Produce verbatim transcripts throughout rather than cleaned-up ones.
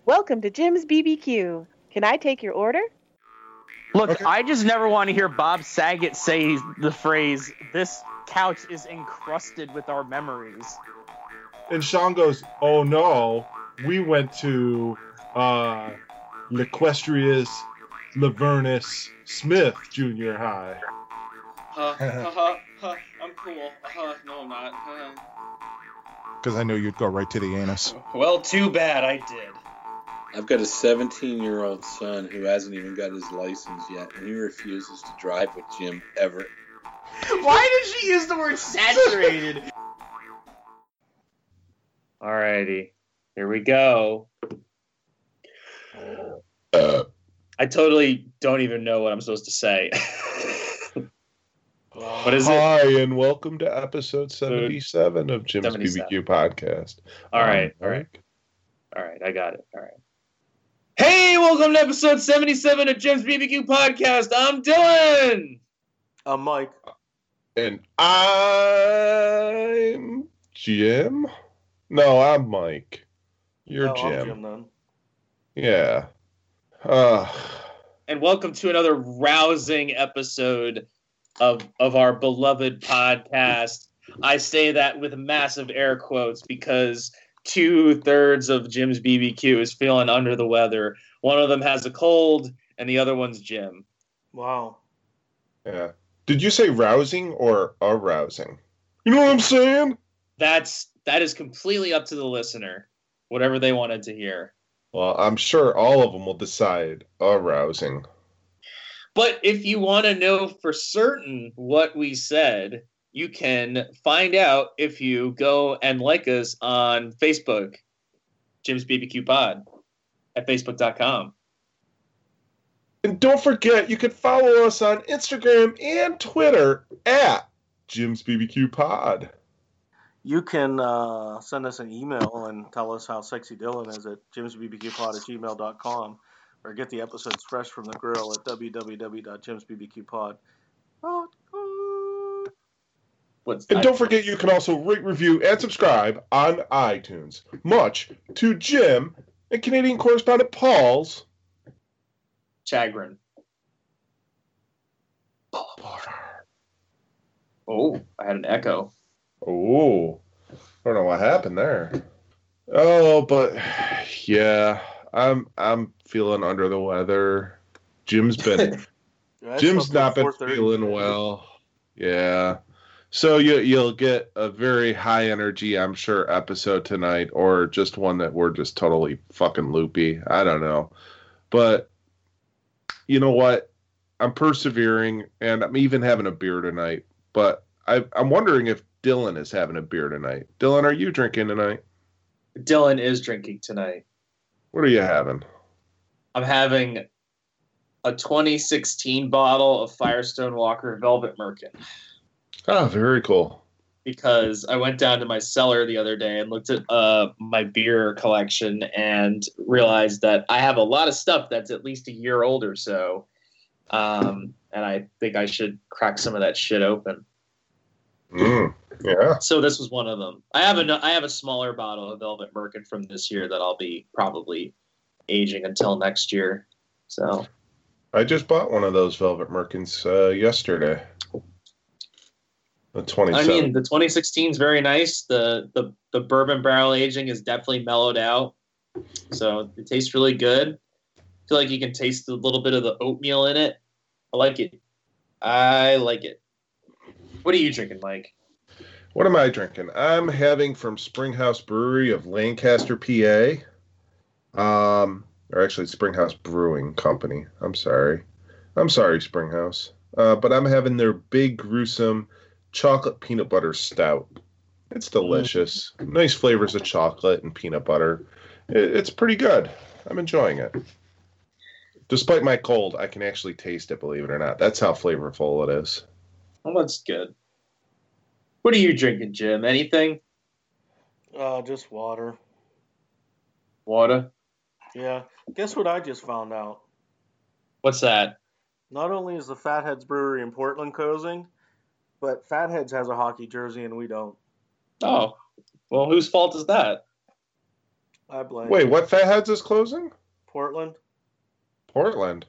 Welcome to Jim's B B Q. Can I take your order? Look, Okay. I just never want to hear Bob Saget say the phrase, "This couch is encrusted with our memories." And Sean goes, oh no, we went to uh, Lequestrius Lavernus Smith Junior High. Uh, uh-huh, uh, I'm cool. Uh, no, I'm not. Uh. Because I knew you'd go right to the anus. Well, too bad I did. I've got a seventeen-year-old son who hasn't even got his license yet, and he refuses to drive with Jim ever. Why did she use the word saturated? Alrighty, here we go. Uh, I totally don't even know what I'm supposed to say. What is it? Hi, and welcome to episode seventy-seven of Jim's seventy-seven. B B Q podcast. All right, Um, all right. All right, I got it. All right. Hey, welcome to episode seventy-seven of Jim's B B Q podcast. I'm Dylan. I'm Mike. And I'm Jim? No, I'm Mike. You're No, Jim. I'm Jim then. Yeah. Uh, And welcome to another rousing episode of of our beloved podcast. I say that with massive air quotes because two-thirds of Jim's B B Q is feeling under the weather. One of them has a cold, and the other one's Jim. Wow. yeah. Did you say rousing or arousing? You know what I'm saying? That's that is completely up to the listener, whatever they wanted to hear. Well, I'm sure all of them will decide arousing. But if you want to know for certain what we said, you can find out if you go and like us on Facebook, Jim's B B Q Pod, at facebook dot com. And don't forget, you can follow us on Instagram and Twitter at Jim's B B Q Pod. You can uh, send us an email and tell us how sexy Dylan is at jimsbbqpod at gmail dot com, or get the episodes fresh from the grill at w w w dot jims b b q pod dot com. What's And I- don't forget, you can also rate, review, and subscribe on iTunes. Much to Jim and Canadian correspondent Paul's chagrin. Oh, I had an echo. Oh, I don't know what happened there. Oh, but yeah, I'm I'm feeling under the weather. Jim's been Yeah, I Jim's slept not till been four thirty feeling today. well. Yeah. So you you'll get a very high energy, I'm sure, episode tonight, or just one that we're just totally fucking loopy. I don't know. But you know what? I'm persevering, and I'm even having a beer tonight. But I, I'm wondering if Dylan is having a beer tonight. Dylan, are you drinking tonight? Dylan is drinking tonight. What are you having? I'm having a twenty sixteen bottle of Firestone Walker Velvet Merkin, Oh, very cool. because I went down to my cellar the other day and looked at uh, my beer collection and realized that I have a lot of stuff that's at least a year old or so. Um, and I think I should crack some of that shit open. Mm, yeah. So this was one of them. I have a, I have a smaller bottle of Velvet Merkin from this year that I'll be probably aging until next year. So I just bought one of those Velvet Merkins uh, yesterday. The I twenty-seven. mean, the twenty sixteen is very nice. The, the the bourbon barrel aging is definitely mellowed out, so it tastes really good. I feel like you can taste a little bit of the oatmeal in it. I like it. I like it. What are you drinking, Mike? What am I drinking? I'm having from Springhouse Brewery of Lancaster, P A. Um, or actually, Springhouse Brewing Company. I'm sorry. I'm sorry, Springhouse. Uh, but I'm having their Big Gruesome Chocolate Peanut Butter Stout. It's delicious. Nice flavors of chocolate and peanut butter. It, it's pretty good. I'm enjoying it. Despite my cold, I can actually taste it, believe it or not. That's how flavorful it is. Oh, that's good. What are you drinking, Jim? Anything? Uh, just water. Water? Yeah. Guess what I just found out? What's that? Not only is the Fatheads Brewery in Portland closing, but Fatheads has a hockey jersey and we don't. Oh, well, whose fault is that? I blame. Wait, what Fatheads is closing? Portland, Portland.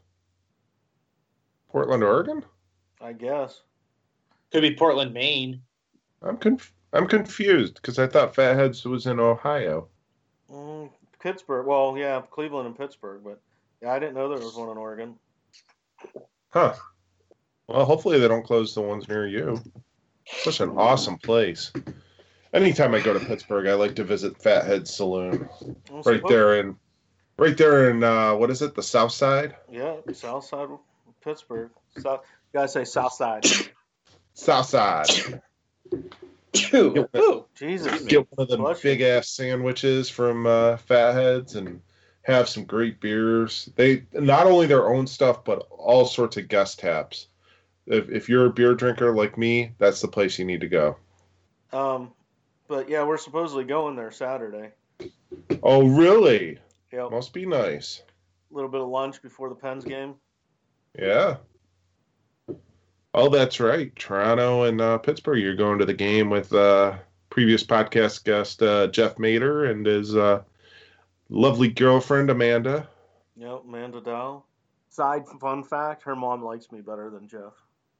Portland, Oregon? I guess. Could be Portland, Maine. I'm conf- I'm confused because I thought Fatheads was in Ohio. Mm, Pittsburgh. Well, yeah, Cleveland and Pittsburgh, but yeah, I didn't know there was one in Oregon. Huh. Well, hopefully they don't close the ones near you. Such an awesome place. Anytime I go to Pittsburgh, I like to visit Fathead's Saloon. Well, Right suppose- there in, right there in, uh, what is it, the South Side? Yeah, South Side, Pittsburgh. South. You gotta say South Side. South Side. Ooh, ooh. Jesus. Get one of them Bless you. big ass sandwiches from uh, Fatheads and have some great beers. They not only their own stuff, but all sorts of guest taps. If if you're a beer drinker like me, that's the place you need to go. Um, but yeah, we're supposedly going there Saturday. Oh, really? Yep. Must be nice. A little bit of lunch before the Pens game. Yeah. Oh, that's right. Toronto and uh, Pittsburgh. You're going to the game with uh, previous podcast guest uh, Jeff Mader and his uh, lovely girlfriend Amanda. Yep, Amanda Dow. Side fun fact: her mom likes me better than Jeff.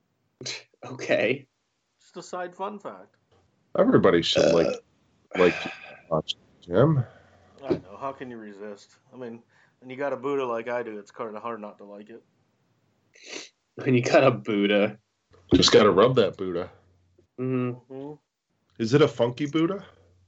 Okay. Just a side fun fact. Everybody should Uh, like like to watch Jim. I know. How can you resist? I mean, when you got a Buddha like I do, it's kind of hard not to like it. When you got a Buddha. Just got to rub that Buddha. Mm. hmm Is it a funky Buddha?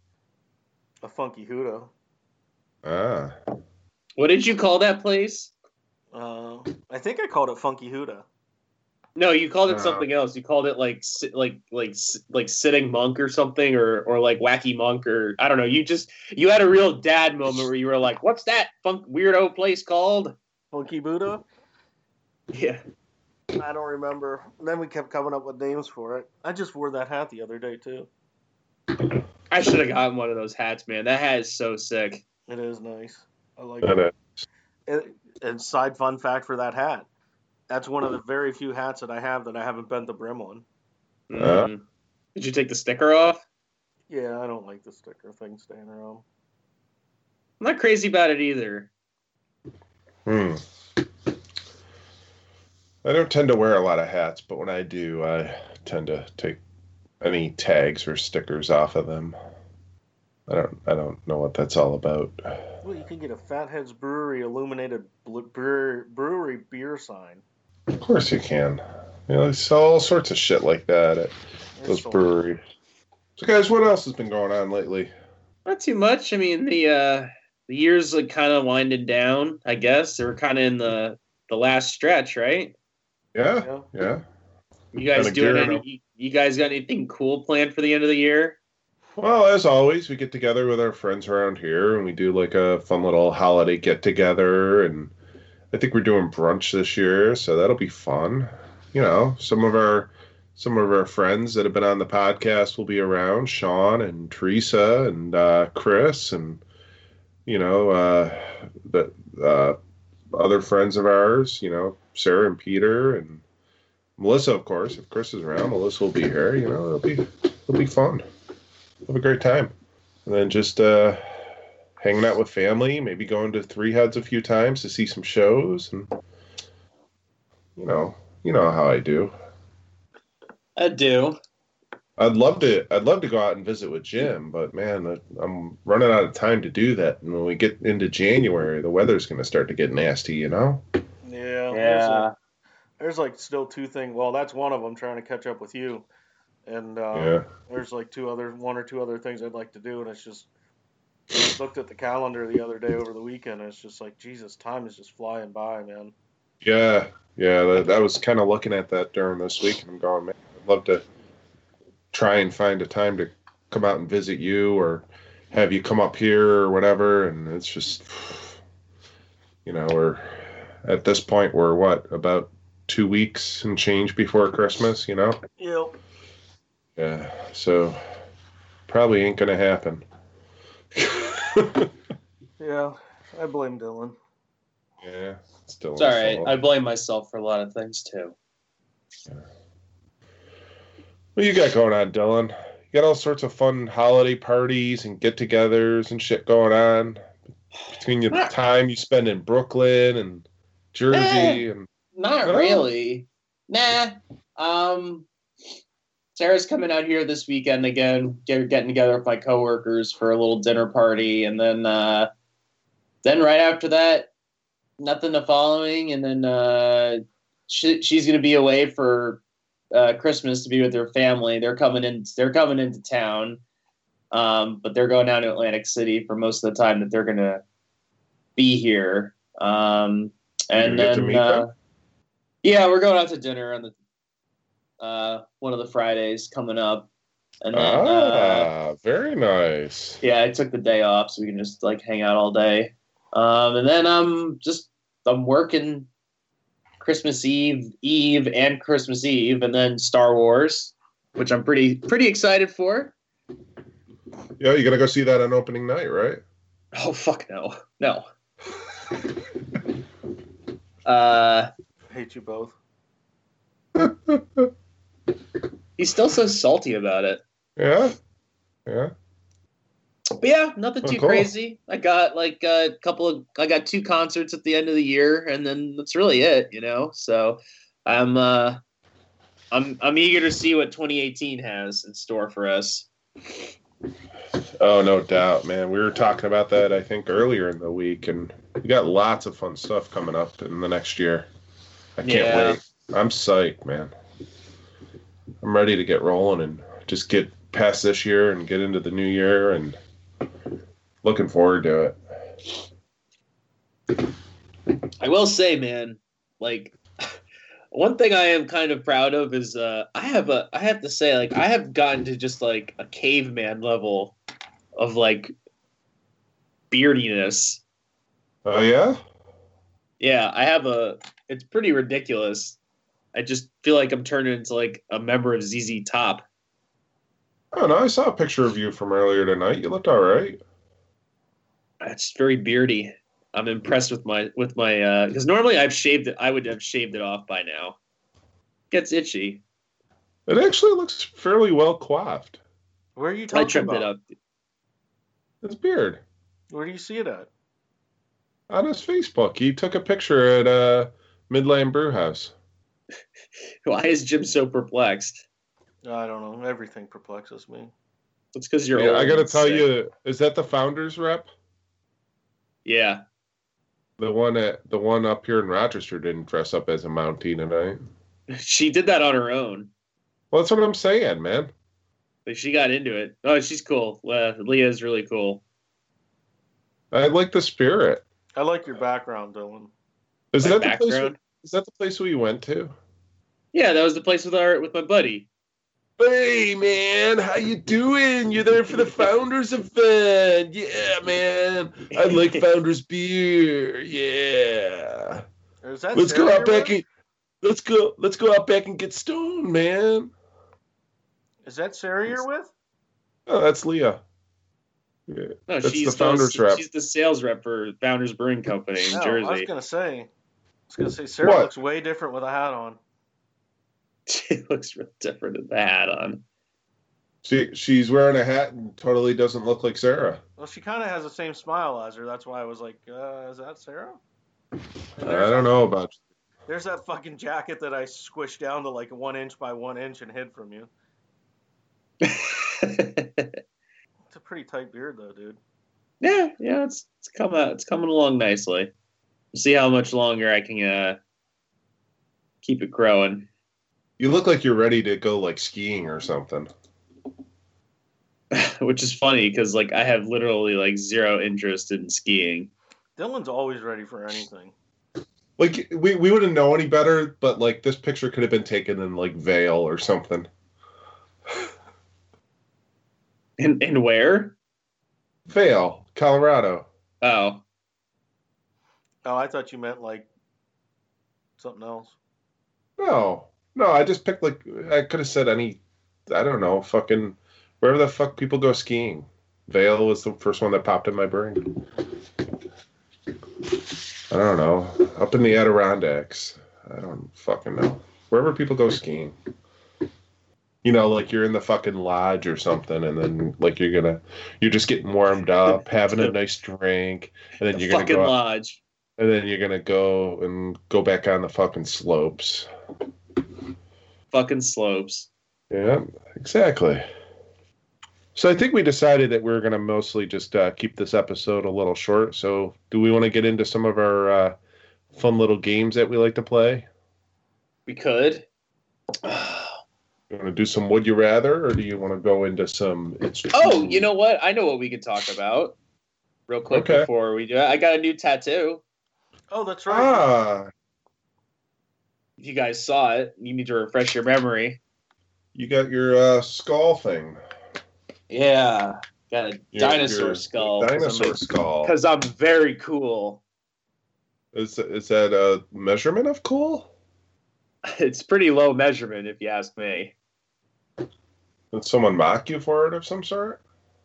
A funky Huda. Ah. What did you call that place? Uh, I think I called it Funky Huda. No, you called it Uh, something else. You called it like si- like like s- like sitting monk or something, or or like wacky monk, or I don't know. You just you had a real dad moment where you were like, "What's that funk weirdo place called?" Funky Buddha? Yeah. I don't remember. And then we kept coming up with names for it. I just wore that hat the other day, too. I should have gotten one of those hats, man. That hat is so sick. It is nice. I like That it. is. it. And side fun fact for that hat. That's one of the very few hats that I have that I haven't bent the brim on. Uh. Mm. Did you take the sticker off? Yeah, I don't like the sticker thing staying around. I'm not crazy about it either. Hmm. I don't tend to wear a lot of hats, but when I do, I tend to take any tags or stickers off of them. I don't. I don't know what that's all about. Well, you can get a Fatheads Brewery illuminated ble- brewer, brewery beer sign. Of course you can. You know, they sell all sorts of shit like that at those It's so- breweries. So, guys, what else has been going on lately? Not too much. I mean, the uh, the year's like kind of winding down. I guess they were kind of in the the last stretch, right? Yeah, Yeah. yeah. You guys Kinda doing gearing any? up. You, you guys got anything cool planned for the end of the year? Well, as always, we get together with our friends around here and we do like a fun little holiday get together. And I think we're doing brunch this year, so that'll be fun. You know, some of our some of our friends that have been on the podcast will be around. Sean and Teresa and uh, Chris and you know uh, the uh, other friends of ours. You know, Sarah and Peter and Melissa, of course. If Chris is around, Melissa will be here. You know, it'll be it'll be fun. Have a great time. And then just uh, hanging out with family, maybe going to Three Heads a few times to see some shows. And, you know, you know how I do. I do. I'd love to I'd love to go out and visit with Jim, but man, I'm running out of time to do that. And when we get into January, the weather's going to start to get nasty, you know? Yeah. There's, like, there's like still two things. Well, that's one of them, trying to catch up with you. And uh, Yeah. there's like two other, one or two other things I'd like to do. And it's just, I looked at the calendar the other day over the weekend. And it's just like, Jesus, time is just flying by, man. Yeah. Yeah. That, I was kind of looking at that during this week and I'm going, man, I'd love to try and find a time to come out and visit you or have you come up here or whatever. And it's just, you know, we're at this point, we're what, about two weeks and change before Christmas, you know? Yep. Yeah. So probably ain't going to happen. Yeah. I blame Dylan. Yeah. Still. It's all right. I blame myself for a lot of things too. What you got going on, Dylan? You got all sorts of fun holiday parties and get-togethers and shit going on Between your Not- time you spend in Brooklyn and Jersey and Not No? really. Nah. Um, Sarah's coming out here this weekend again, get, getting together with my coworkers for a little dinner party, and then uh, then right after that, nothing the following, and then uh, she, she's going to be away for uh, Christmas to be with her family. They're coming in. They're coming into town, um, but they're going down to Atlantic City for most of the time that they're going to be here. Um, and You get to then, meet uh, them? yeah, we're going out to dinner on the uh, one of the Fridays coming up, and then uh, Ah, very nice. yeah, I took the day off so we can just like hang out all day. Um, and then I'm just I'm working Christmas Eve, Eve, and Christmas Eve, and then Star Wars, which I'm pretty pretty excited for. Yeah, you gotta go see that on opening night, right? Oh fuck no, no. Uh, Hate you both. he's still so salty about it. Yeah, yeah. But yeah, nothing Oh, too cool. crazy. I got like a couple of, I got two concerts at the end of the year, and then that's really it, you know. So I'm, uh, I'm, I'm eager to see what twenty eighteen has in store for us. Oh, no doubt, man. We were talking about that, I think, earlier in the week, and we got lots of fun stuff coming up in the next year. I can't Yeah. wait. I'm psyched, man. I'm ready to get rolling and just get past this year and get into the new year, and looking forward to it. I will say, man, like one thing I am kind of proud of is uh, I have a, I have to say, like I have gotten to just like a caveman level of like beardiness. Oh, yeah? Yeah, I have a. It's pretty ridiculous. I just feel like I'm turning into like a member of Z Z Top. Oh, no, I saw a picture of you from earlier tonight. You looked all right. It's very beardy. I'm impressed with my with my uh because normally I've shaved it. I would have shaved it off by now. Gets itchy. It actually looks fairly well coiffed. Where are you I talking trimmed about? it up. His beard. Where do you see it at? On his Facebook. He took a picture at uh, Midland Brew House. Why is Jim so perplexed? I don't know. Everything perplexes me. It's because you're Yeah, old I gotta and tell sick. you, is that the founders rep? Yeah. The one at the one up here in Rochester didn't dress up as a Mountie tonight. She did that on her own. Well, that's what I'm saying, man. Like she got into it. Oh, she's cool. Uh, Leah's really cool. I like the spirit. I like your background, Dylan. Is My that the place? background. Is that the place we went to? Yeah, that was the place with our with my buddy. Hey, man, how you doing? You're there for the founders event. Yeah, man. I like founders beer. Yeah. Is that Let's go Sarah out you're back with? and let's go. Let's go out back and get stoned, man. Is that Sarah you're with? Oh, that's Leah. Yeah. No, That's she's the founders the, rep. She's the sales rep for Founders Brewing Company in No, I was Jersey. gonna say. I was gonna say Sarah What? looks way different with a hat on. She looks real different with the hat on. She she's wearing a hat and totally doesn't look like Sarah. Well, she kind of has the same smile as her. That's why I was like, uh, is that Sarah? And I there's don't that- know about. There's that fucking jacket that I squished down to like one inch by one inch and hid from you. It's a pretty tight beard though, dude. yeah, yeah, it's it's coming it's coming along nicely. We'll see how much longer I can uh, keep it growing. You look like you're ready to go like skiing or something. Which is funny because like I have literally like zero interest in skiing. Dylan's always ready for anything. Like we, we wouldn't know any better, but like this picture could have been taken in like Vail or something. And and where? Vail, Colorado. Oh, Oh, I thought you meant like something else. No, no, I just picked like I could have said any. I don't know, fucking wherever the fuck people go skiing. Vail was the first one that popped in my brain. I don't know, up in the Adirondacks. I don't fucking know. Wherever people go skiing. You know, like you're in the fucking lodge or something, and then like you're gonna, you're just getting warmed up, having a nice drink, and then The you're gonna fucking go, out, lodge. and then you're gonna go and go back on the fucking slopes. Fucking slopes. Yeah, exactly. So I think we decided that we we're gonna mostly just uh, keep this episode a little short. So do we want to get into some of our uh, fun little games that we like to play? We could. You want to do some Would You Rather, or do you want to go into some? It's Oh, you know what? I know what we could talk about. Real quick Okay. before we do it. I got a new tattoo. Oh, that's right. Ah, If you guys saw it, you need to refresh your memory. you got your uh, skull thing. Yeah. Got a Your- dinosaur your skull. Dinosaur skull. Because I'm very cool. Is is that a measurement of cool? It's pretty low measurement, if you ask me. Did someone mock you for it of some sort?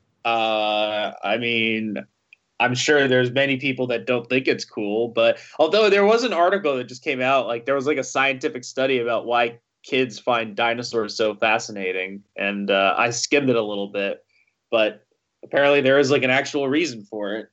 Uh, I mean, I'm sure there's many people that don't think it's cool, but although there was an article that just came out, like there was like a scientific study about why kids find dinosaurs so fascinating, and uh, I skimmed it a little bit, but apparently there is like an actual reason for it.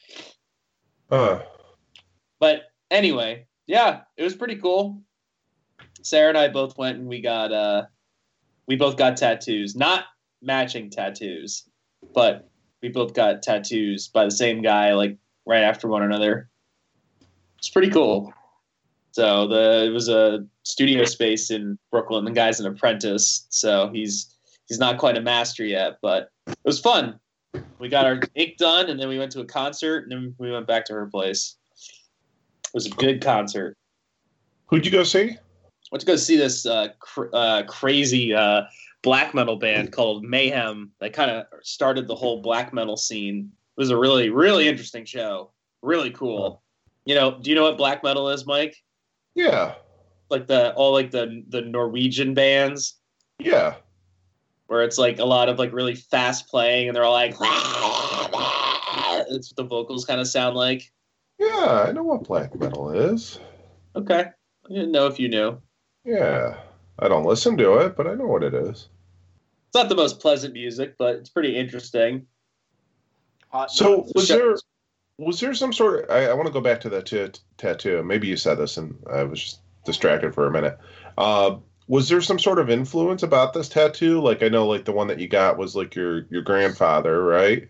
Huh. But anyway, yeah, it was pretty cool. Sarah and I both went and we got uh, we both got tattoos, not matching tattoos, but we both got tattoos by the same guy, like right after one another. It's pretty cool. So the it was a studio space in Brooklyn. The guy's an apprentice, so he's he's not quite a master yet, but it was fun. We got our ink done, and then we went to a concert, and then we went back to her place. It was a good concert. Who'd you go see? Went to go see this uh, cr- uh, crazy uh, black metal band called Mayhem that kind of started the whole black metal scene. It was a really, really interesting show. Really cool. You know, do you know what black metal is, Mike? Yeah. Like the all like the the Norwegian bands Yeah. where it's like a lot of like really fast playing and they're all like it's what the vocals kind of sound like. Yeah, I know what black metal is. Okay. I didn't know if you knew. Yeah. I don't listen to it, but I know what it is. It's not the most pleasant music, but it's pretty interesting. Hot So nuts. was there was there some sort of I, I want to go back to that t- tattoo. Maybe you said this and I was just distracted for a minute. Uh, was there some sort of influence about this tattoo? Like I know like the one that you got was like your your grandfather, right?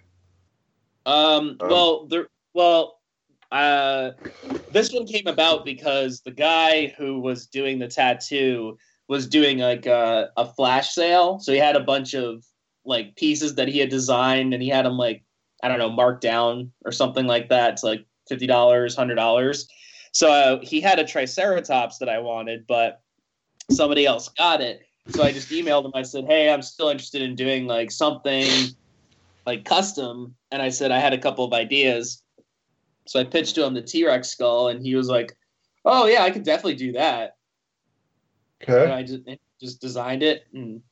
Um, Um, well, there, well, uh, this one came about because the guy who was doing the tattoo was doing like a, a flash sale. So he had a bunch of like pieces that he had designed and he had them like, I don't know, marked down or something like that. It's like fifty dollars, one hundred dollars. So uh, he had a Triceratops that I wanted, but somebody else got it. So I just emailed him. I said, hey, I'm still interested in doing like something like custom. And I said, I had a couple of ideas. So I pitched to him the T-Rex skull and he was like, oh yeah, I could definitely do that. And Okay. I just, just designed it and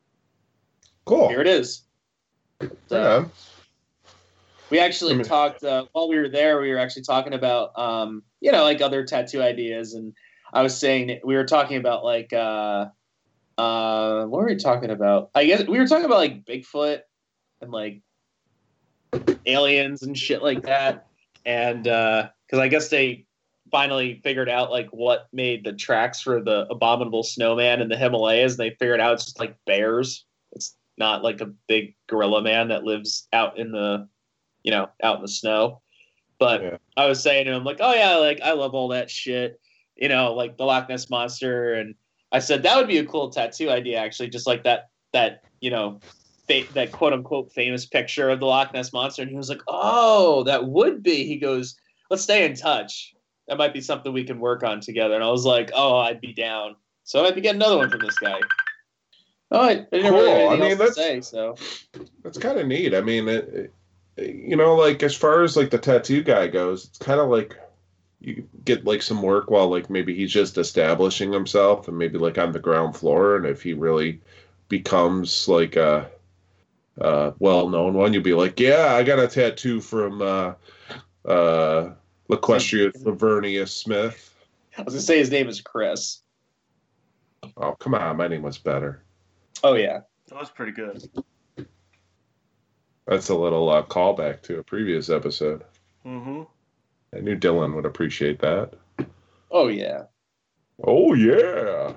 Cool. here it is. So, Yeah. we actually I mean- talked uh, while we were there. We were actually talking about, um, you know, like other tattoo ideas, and I was saying that we were talking about like, uh, uh, what were we talking about? I guess we were talking about like Bigfoot and like aliens and shit like that, and because I guess they finally figured out like what made the tracks for the abominable snowman in the Himalayas. They figured out it's just like bears. It's not like a big gorilla man that lives out in the you know, out in the snow. But Yeah. I was saying to him, like, oh, yeah, like, I love all that shit, you know, like the Loch Ness Monster. And I said, that would be a cool tattoo idea, actually, just like that, that you know, fa- that quote-unquote famous picture of the Loch Ness Monster. And he was like, oh, that would be. He goes, let's stay in touch. That might be something we can work on together. And I was like, oh, I'd be down. So I might be getting another one from this guy. All right. I didn't Cool. really have anything I mean, else that's- to say, so. That's kind of neat. I mean, it, it, you know, like as far as like the tattoo guy goes, it's kind of like you get like some work while like maybe he's just establishing himself and maybe like on the ground floor. And if he really becomes like a, a well-known one, you'll be like, yeah, I got a tattoo from uh, uh, Laquestrius Lavernius Smith. I was going to say his name is Chris. Oh, come on. My name was better. Oh yeah. That was pretty good. That's a little uh, callback to a previous episode. Mm-hmm. I knew Dylan would appreciate that. Oh yeah. Oh yeah.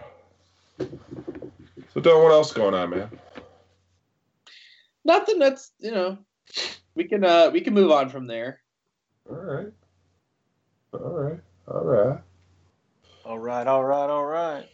So Dylan, what else going on, man? Nothing. That's you know, we can uh we can move on from there. All right. All right. All right. All right, all right, all right.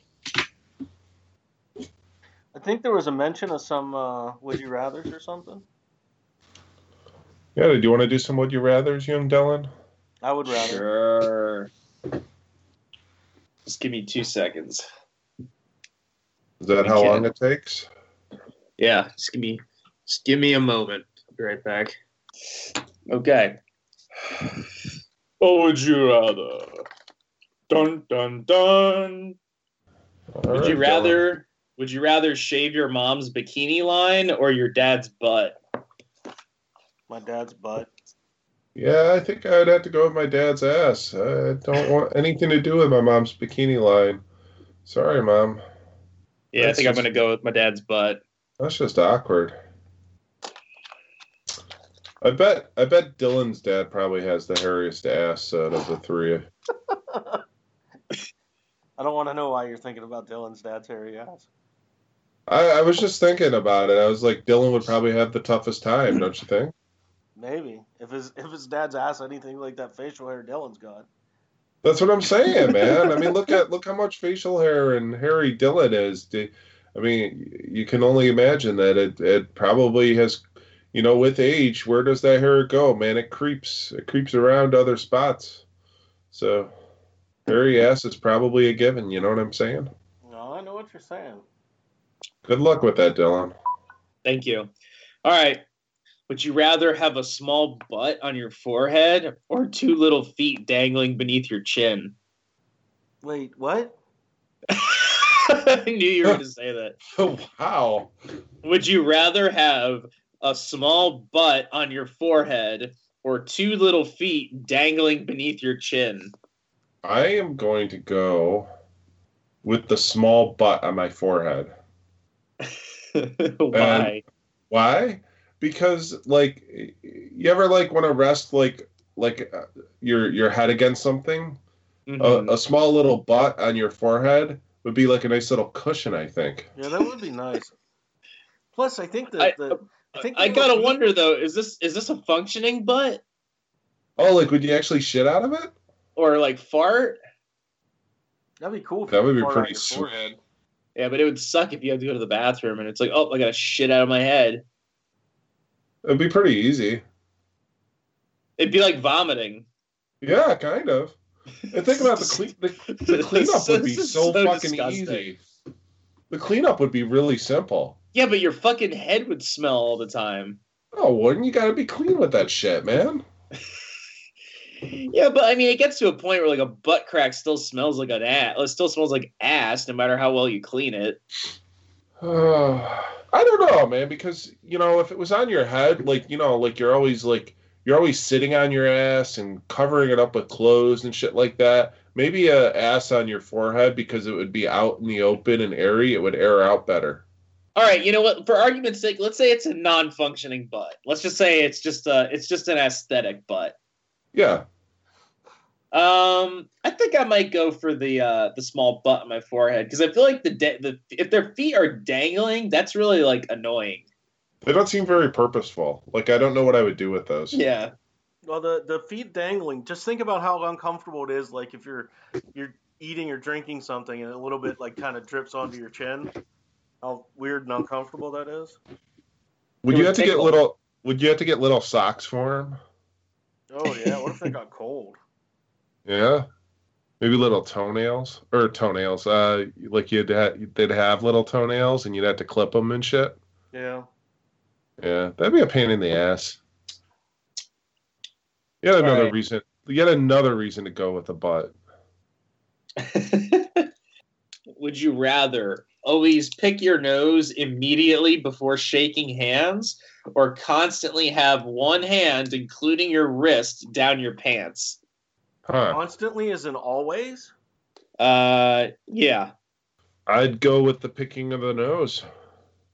I think there was a mention of some uh, Would You Rathers or something. Yeah, did you want to do some Would You Rathers, young Dylan? I would rather. Sure. Just give me two seconds. Is that We how can. long it takes? Yeah, just give me just give me a moment. I'll be right back. Okay. What would you rather? Dun dun dun. All Would right, you Dylan. rather would you rather shave your mom's bikini line or your dad's butt? My dad's butt. Yeah, I think I'd have to go with my dad's ass. I don't want anything to do with my mom's bikini line. Sorry, Mom. Yeah, I That's think I'm just- gonna go with my dad's butt. That's just awkward. I bet I bet Dylan's dad probably has the hairiest ass out of the three. I don't want to know why you're thinking about Dylan's dad's hairy ass. I, I was just thinking about it. I was like, Dylan would probably have the toughest time, don't you think? Maybe. If his if his dad's ass anything like that facial hair Dylan's got. That's what I'm saying, man. I mean, look at look how much facial hair and hairy Dylan is. Do- I mean, you can only imagine that it it probably has, you know, with age, where does that hair go, man? It creeps. It creeps around other spots. So, hairy ass is probably a given. You know what I'm saying? No, I know what you're saying. Good luck with that, Dylan. Thank you. All right. Would you rather have a small butt on your forehead or two little feet dangling beneath your chin? Wait, what? I knew you were going to say that. Oh, wow. Would you rather have a small butt on your forehead or two little feet dangling beneath your chin? I am going to go with the small butt on my forehead. Why? Why? Because like, you ever like want to rest like like uh, your your head against something? Mhm. A, a small little butt on your forehead would be like a nice little cushion, I think. Yeah, that would be nice. Plus, I think I- that the, I think I the gotta little feet- wonder though, is this is this a functioning butt Oh, like would you actually shit out of it? or like fart? That'd be cool. If That you would be fart on pretty your sweet. forehead. Yeah, but it would suck if you had to go to the bathroom and it's like, oh, I gotta shit out of my head. It'd be pretty easy. It'd be like vomiting. Yeah, kind of. And think about the clean the, the cleanup would be This is so, so fucking disgusting. easy. The cleanup would be really simple. Yeah, but your fucking head would smell all the time. Oh, wouldn't you gotta be clean with that shit, man? Yeah, but I mean, it gets to a point where like a butt crack still smells like an ass. It still smells like ass, no matter how well you clean it. Uh, I don't know, man, because you know, if it was on your head, like you know, like you're always like you're always sitting on your ass and covering it up with clothes and shit like that. Maybe a ass on your forehead because it would be out in the open and airy. It would air out better. All right, you know what? For argument's sake, let's say it's a non-functioning butt. Let's just say it's just a, it's just an aesthetic butt. Yeah. Um, I think I might go for the uh, the small butt on my forehead because I feel like the da- the if their feet are dangling, that's really like annoying. They don't seem very purposeful. Like I don't know what I would do with those. Yeah. Well, the the feet dangling. Just think about how uncomfortable it is. Like if you're you're eating or drinking something and a little bit like kind of drips onto your chin. How weird and uncomfortable that is. Would It you would have to get tickle. little? Would you have to get little socks for them? Oh yeah. What if they got cold? Yeah. Maybe little toenails or toenails. Uh, like you'd ha- they'd have little toenails and you'd have to clip them and shit. Yeah. Yeah, that'd be a pain in the ass. Yet another right. reason. Yet another reason to go with a butt. Would you rather always pick your nose immediately before shaking hands or constantly have one hand, including your wrist, down your pants? Huh. Constantly as in Uh, yeah. I'd go with the picking of the nose.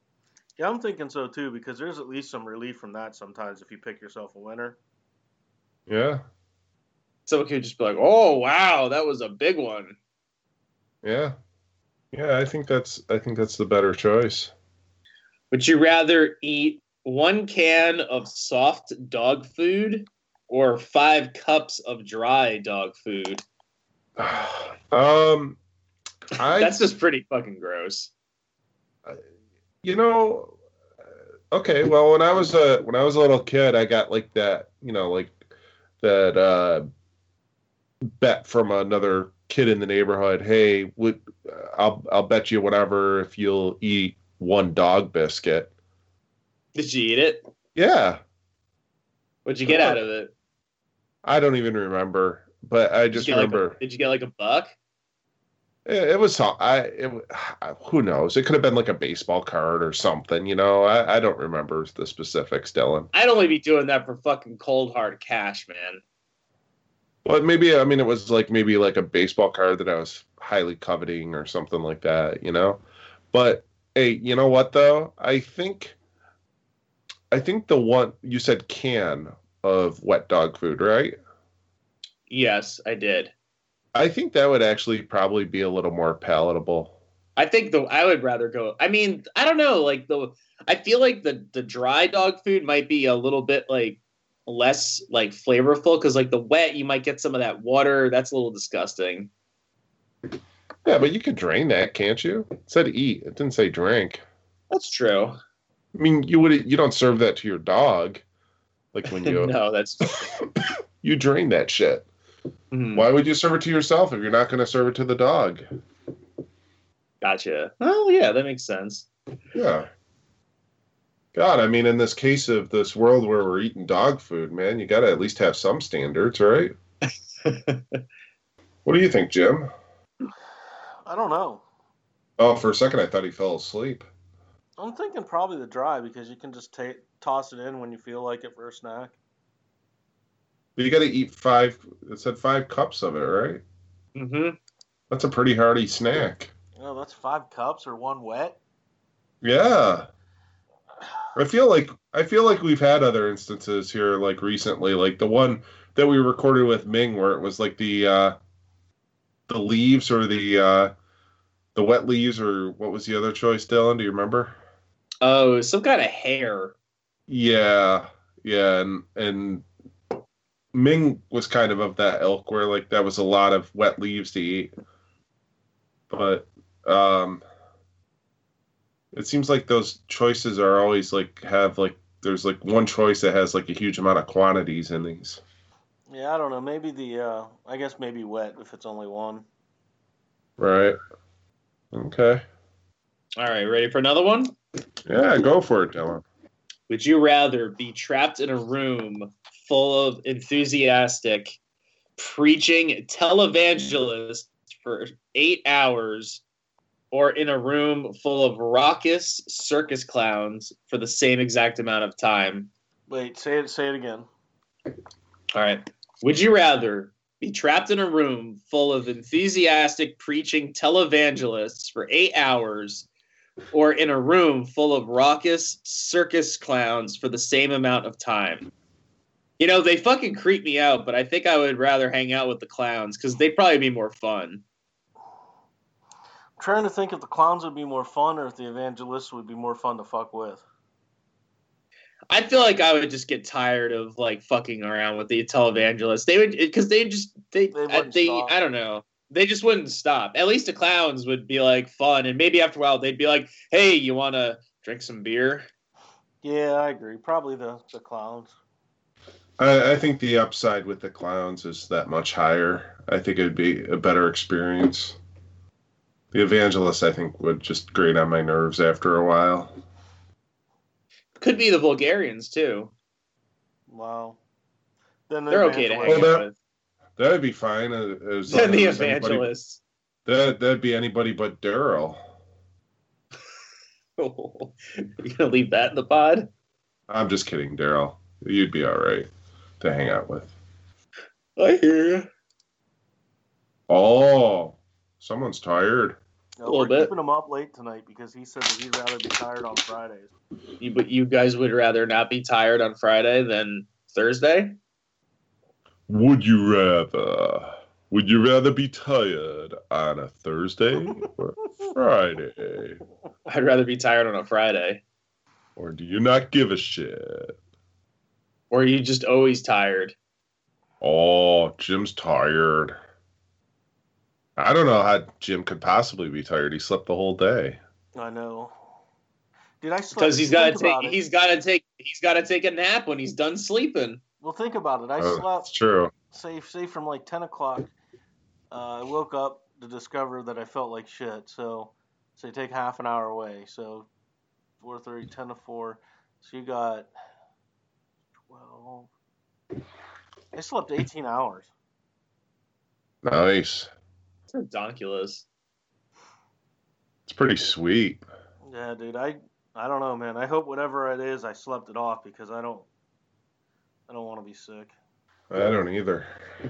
Yeah, I'm thinking so too, because there's at least some relief from that sometimes if you pick yourself a winner. Yeah, Someone could just be like, "Oh wow, that was a big one." yeah, yeah. I think that's I think that's the better choice. Would you rather eat one can of soft dog food or five cups of dry dog food? um, I That's just pretty fucking gross. you know, okay. Well, when I was a when I was a little kid, I got like that, you know, like that uh, bet from another kid in the neighborhood. Hey, would I'll I'll bet you whatever if you'll eat one dog biscuit. Did you eat it? Yeah, What'd you get out of it? I don't even remember, but I Did just you get, like, remember a- did you get like a buck? it, it was so- I it, who knows? It could have been like a baseball card or something. You know, I, I don't remember the specifics, Dylan. I'd only be doing that for fucking cold hard cash, man. But maybe I mean it was like maybe like a baseball card that I was highly coveting or something like that, you know. But hey, you know what though? I think I think the one you said can of wet dog food, right? Yes, I did. I think that would actually probably be a little more palatable. I think the I would rather go. I mean, I don't know. Like the I feel like the the dry dog food might be a little bit like less like flavorful because like the wet you might get some of that water. That's a little disgusting. Yeah, but you could drain that, can't you? It said eat. It didn't say drink. That's true. I mean, you would you don't serve that to your dog, like when you No, that's you drain that shit. Mhm. Why would you serve it to yourself if you're not going to serve it to the dog? Gotcha. Oh yeah, that makes sense. Yeah. God, I mean, in this case of this world where we're eating dog food, man, you got to at least have some standards, right? What do you think, Jim? I don't know. Oh, for a second, I thought he fell asleep. I'm thinking probably the dry because you can just ta toss it in when you feel like it for a snack. But you got to eat five. It said five cups of it, right? Mm-hmm. That's a pretty hearty snack. Oh, that's five cups or one wet. Yeah. I feel like I feel like we've had other instances here, like recently, like the one that we recorded with Ming, where it was like the uh, the leaves or the uh, the wet leaves, or what was the other choice, Dylan? Do you remember? Oh, some kind of hair. Yeah, yeah, and and Ming was kind of of that ilk, where like that was a lot of wet leaves to eat, but um. It seems like those choices are always like have like there's like one choice that has like a huge amount of quantities in these. Yeah, I don't know. Maybe the, uh, I guess maybe wet if it's only one. Right. Okay. All right, ready for another one? Yeah, go for it, Dylan. Would you rather be trapped in a room full of enthusiastic preaching televangelists for eight hours or in a room full of raucous circus clowns for the same exact amount of time? Wait, say it. Say it again. All right. Would you rather be trapped in a room full of enthusiastic preaching televangelists for eight hours or in a room full of raucous circus clowns for the same amount of time? You know, they fucking creep me out, but I think I would rather hang out with the clowns because they'd probably be more fun. I'm trying to think if the clowns would be more fun or if the evangelists would be more fun to fuck with. I feel like I would just get tired of like fucking around with the televangelists. They would, because they just they They they, wouldn't they stop. I don't know. They just wouldn't stop. At least the clowns would be like fun, and maybe after a while they'd be like, "Hey, you want to drink some beer?" Yeah, I agree. Probably the, the clowns. I, I think the upside with the clowns is that much higher. I think it'd be a better experience. The evangelists, I think, would just grate on my nerves after a while. Could be the Bulgarians too. Wow. Then the They're okay to hang Well, out that- with. That'd be fine. uh, As long Then the as anybody- evangelists. That that'd be anybody but Daryl. You gonna leave that in the pod? I'm just kidding, Daryl. You'd be all right to hang out with. I hear you. Oh, someone's tired. No, little we're bit. keeping him up late tonight because he said that he'd rather be tired on Fridays. You, but you guys would rather not be tired on Friday than Thursday? Would you rather? Would you rather be tired on a Thursday or Friday? I'd rather be tired on a Friday. Or do you not give a shit? Or are you just always tired? Oh, Jim's tired. I don't know how Jim could possibly be tired. He slept the whole day. I know. Did I sleep? Because he's got to think take. about it. He's got to take. He's got to take a nap when he's done sleeping. Well, think about it. I Oh, slept, it's true. say, say from like ten o'clock. Uh, I woke up to discover that I felt like shit. So, say take half an hour away. So, four thirty, ten to four. So you got twelve. I slept eighteen hours. Nice. It's ridiculous. It's pretty sweet. Yeah, dude. I I don't know, man. I hope whatever it is, I slept it off because I don't. I don't want to be sick. I don't either.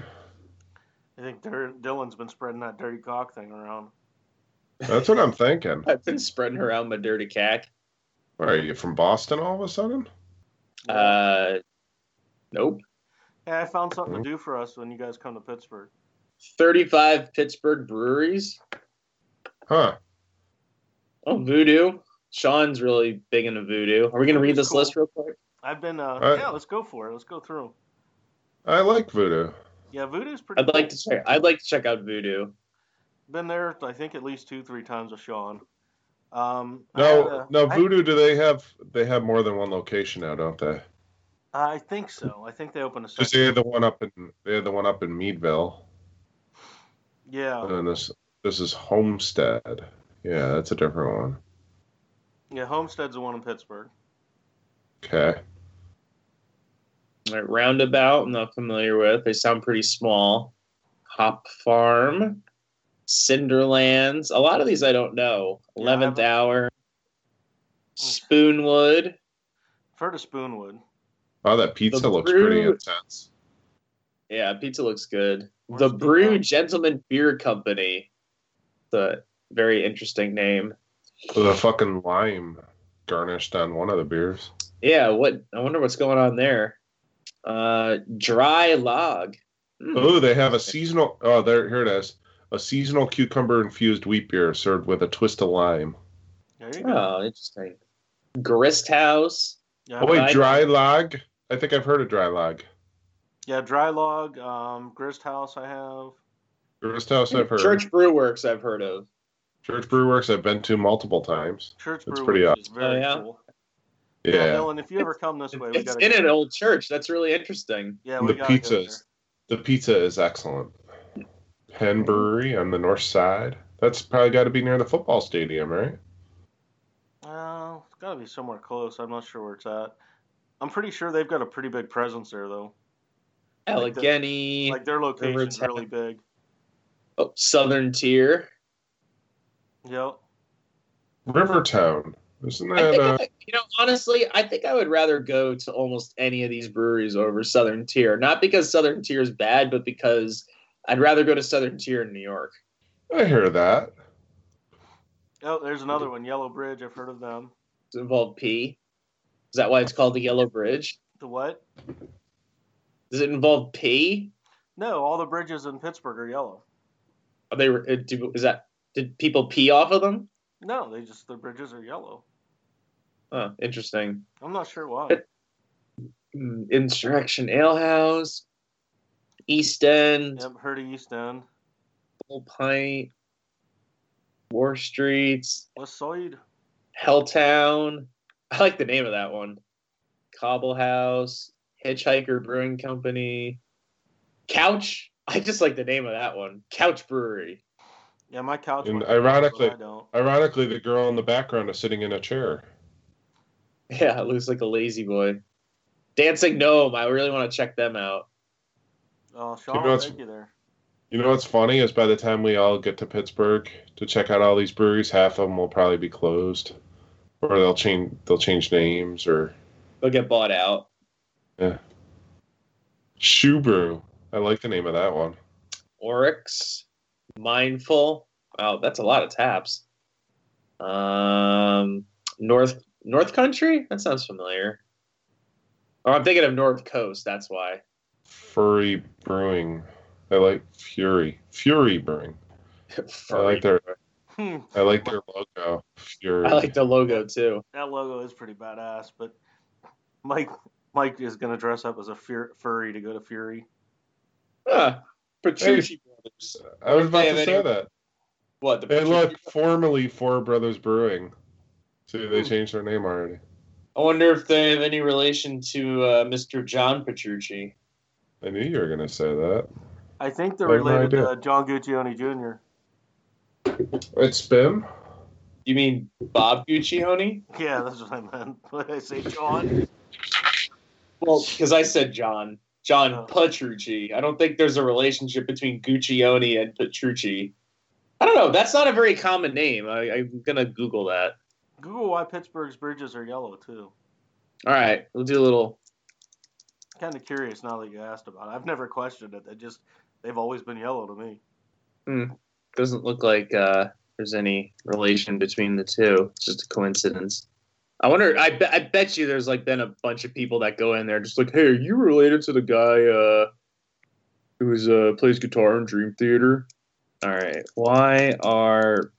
I think Dur- Dylan's been spreading that dirty cock thing around. That's what I'm thinking. I've been spreading around my dirty cack. Where are you from Boston all of a sudden? Uh, nope. Yeah, I found something to do for us when you guys come to Pittsburgh. thirty-five Pittsburgh breweries. Huh. Oh, voodoo. Sean's really big into voodoo. Are we going to read this Cool. list real quick? I've been, uh, Right. yeah, let's go for it. Let's go through. I like voodoo. Yeah, Voodoo's pretty I'd cool. like to check. I'd like to check out voodoo. Been there, I think, at least two, three times with Sean. Um, I No, had a- no, I- voodoo. Do they have? They have more than one location now, don't they? I think so. I think they opened a Because second. they had the one up in they had the one up in Meadville, Yeah, and this this is Homestead. Yeah, that's a different one. yeah. Homestead's the one in Pittsburgh. Okay. All right, Roundabout, I'm not familiar with. They sound pretty small. Hop Farm, Cinderlands. A lot of these I don't know. Yeah, I eleventh haven't- Hour, Spoonwood. I've heard of Spoonwood. Oh, that pizza The looks brew- pretty intense. Yeah, pizza looks good. Where's The the Brew pizza? Gentleman Beer Company. The very interesting name. With a fucking lime garnished on one of the beers. Yeah, what? I wonder what's going on there. Uh, Dry Log. Hmm. Oh, they have a seasonal. Oh, there, here it is. A seasonal cucumber infused wheat beer served with a twist of lime. There you go. Oh, interesting. Grist House. Yeah, Oh wait, I- dry log. I think I've heard of dry log. yeah, Dry Log, um, Grist House. I have. Grist House, I've heard. Church Brew Works, I've heard of. Church Brew Works, I've been to multiple times. Church That's Brew pretty Works is very Oh, yeah? cool. Yeah. Yeah, Dylan, if you ever come this way, we It's gotta in go an there. old church. That's really interesting. Yeah, And we the gotta pizza go is the pizza is excellent. Penn Brewery on the north side. That's probably got to be near the football stadium, right? there. Uh, it's got to be somewhere close. I'm not sure where it's at. I'm pretty sure they've got a pretty big presence there, though. Like the- Allegheny. Like their location's Rivertown. really big. Oh, Southern Tier. Yep. Rivertown. Isn't I that think, uh, I, you know, honestly, I think I would rather go to almost any of these breweries over Southern Tier. Not because Southern Tier is bad, but because I'd rather go to Southern Tier in New York. I hear that. Oh, there's another one, Yellow Bridge. I've heard of them. Does it involve P? Is that why it's called the Yellow Bridge? The what? Does it involve P? No, all the bridges in Pittsburgh are yellow. Are they? uh, do- Is that? Did people pee off of them? No, they just the bridges are yellow. Oh, interesting. I'm not sure why. Mm, Insurrection Ale House, East End, Yep, heard of East End. Full Pint, War Streets, West Side. Helltown. I like the name of that one. Cobble House, Hitchhiker Brewing Company, Couch. I just like the name of that one. Couch Brewery. Yeah, my couch. And went yellow, ironically- but I don't. Ironically, the girl in the background is sitting in a chair. Yeah, it looks like a lazy boy. Dancing Gnome. I really want to check them out. Oh, Sean, You know, will it's- take you there. You know what's funny is by the time we all get to Pittsburgh to check out all these breweries, half of them will probably be closed, or they'll change they'll change names, or They'll get bought out. Shoe Brew. I like the name of that one. Oryx, Mindful. Wow, that's a lot of taps. Um, North North Country? That sounds familiar. Or I'm thinking of North Coast. That's why. Furry Brewing. I like Fury. Fury Brewing. I like their. Hmm. I like their logo. Fury. I like the logo too. That logo is pretty badass, but Mike Mike is going to dress up as a fur- furry to go to Fury. Ah, Petrucci Brothers. I was about They to have say any- that. What the Hey, Petrucci- look, formerly Four Brothers Brewing. See, they changed their name already. I wonder if they have any relation to uh, Mister John Petrucci. I knew you were going to say that. I think they're I have no related idea. to John Guccione Junior It's Bim. You mean Bob Guccione? Yeah, that's what I meant. What did I say, John? Well, because I said John. John Oh. Petrucci. I don't think there's a relationship between Guccione and Petrucci. I don't know. That's not a very common name. I, I'm going to Google that. Google why Pittsburgh's bridges are yellow, too. All right. We'll do a little. Kind of curious now that you asked about it. I've never questioned it. They just, they've always been yellow to me. Hmm. Doesn't look like uh, there's any relation between the two. It's just a coincidence. I wonder. I, be, I bet you there's like been a bunch of people that go in there just like, hey, are you related to the guy uh, who's uh, plays guitar in Dream Theater? All right. Why are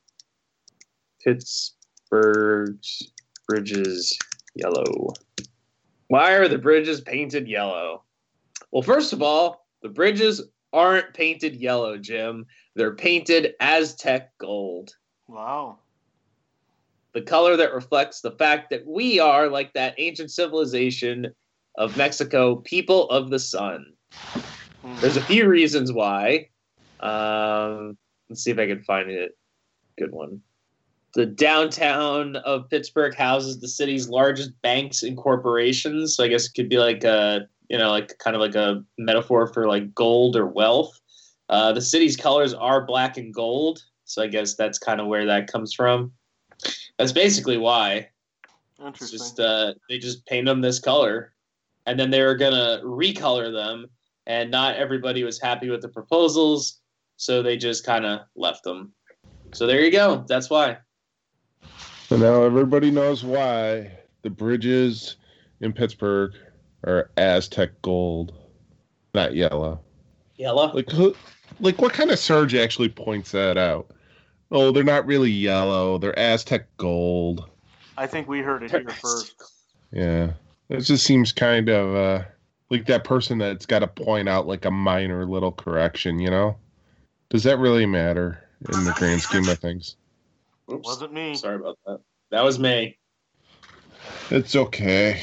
Pittsburgh's bridges yellow? Why are the bridges painted yellow? Well, first of all, the bridges aren't painted yellow, Jim. They're painted Aztec gold. Wow. The color that reflects the fact that we are, like that ancient civilization of Mexico, people of the sun. Hmm. There's a few reasons why. Um, let's see if I can find it. Good one. The downtown of Pittsburgh houses the city's largest banks and corporations. So I guess it could be like a, you know, like kind of like a metaphor for like gold or wealth. Uh, the city's colors are black and gold. So I guess that's kind of where that comes from. That's basically why. It's Interesting. just uh, they just paint them this color, and then they were gonna recolor them, and not everybody was happy with the proposals, so they just kind of left them. So there you go. That's why. So now everybody knows why the bridges in Pittsburgh are Aztec gold, not yellow. Yellow. Like, who, like what kind of surge actually points that out? Oh, they're not really yellow. They're Aztec gold. I think we heard it here first. Yeah. It just seems kind of uh, like that person that's got to point out like a minor little correction, you know? Does that really matter in the grand scheme of things? Oops. Wasn't me. Sorry about that. That was me. It's okay.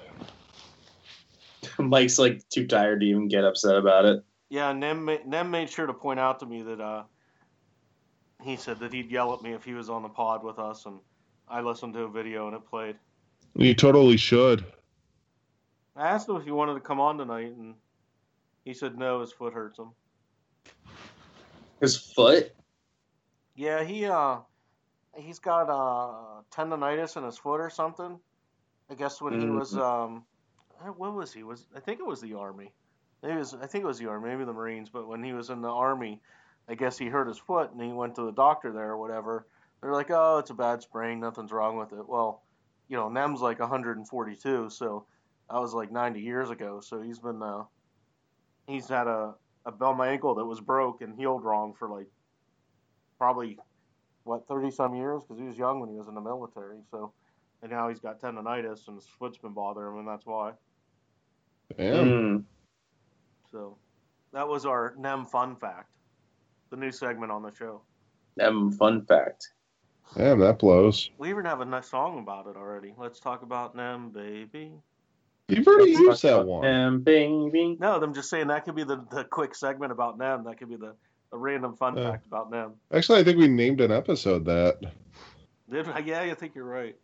Mike's like too tired to even get upset about it. Yeah, Nem, ma- Nem made sure to point out to me that uh, he said that he'd yell at me if he was on the pod with us, and I listened to a video and it played. You totally should. I asked him if he wanted to come on tonight, and he said no, his foot hurts him. His foot? Yeah, he uh, he's got uh tendonitis in his foot or something. I guess when he was um, what was he? Was I think it was the Army. Maybe it was, I think it was the Army, maybe the Marines. But when he was in the Army, I guess he hurt his foot, and he went to the doctor there or whatever. They're like, oh, it's a bad sprain, nothing's wrong with it. Well, you know, Nem's like one hundred forty-two, so that was like ninety years ago. So he's been uh, he's had a a bell my ankle that was broke and healed wrong for like probably what thirty some years, because he was young when he was in the military. So, and now he's got tendonitis and his foot's been bothering him, and that's why. Damn. Mm. So that was our Nem fun fact, the new segment on the show. Um, fun fact. Damn, that blows. We even have a nice song about it already. Let's talk about Nem, baby. You've already used that one. Um, baby. No, I'm just saying that could be the, the quick segment about Nem. That could be the a random fun Yeah. fact about Nem. Actually, I think we named an episode that. Did yeah, I think you're right.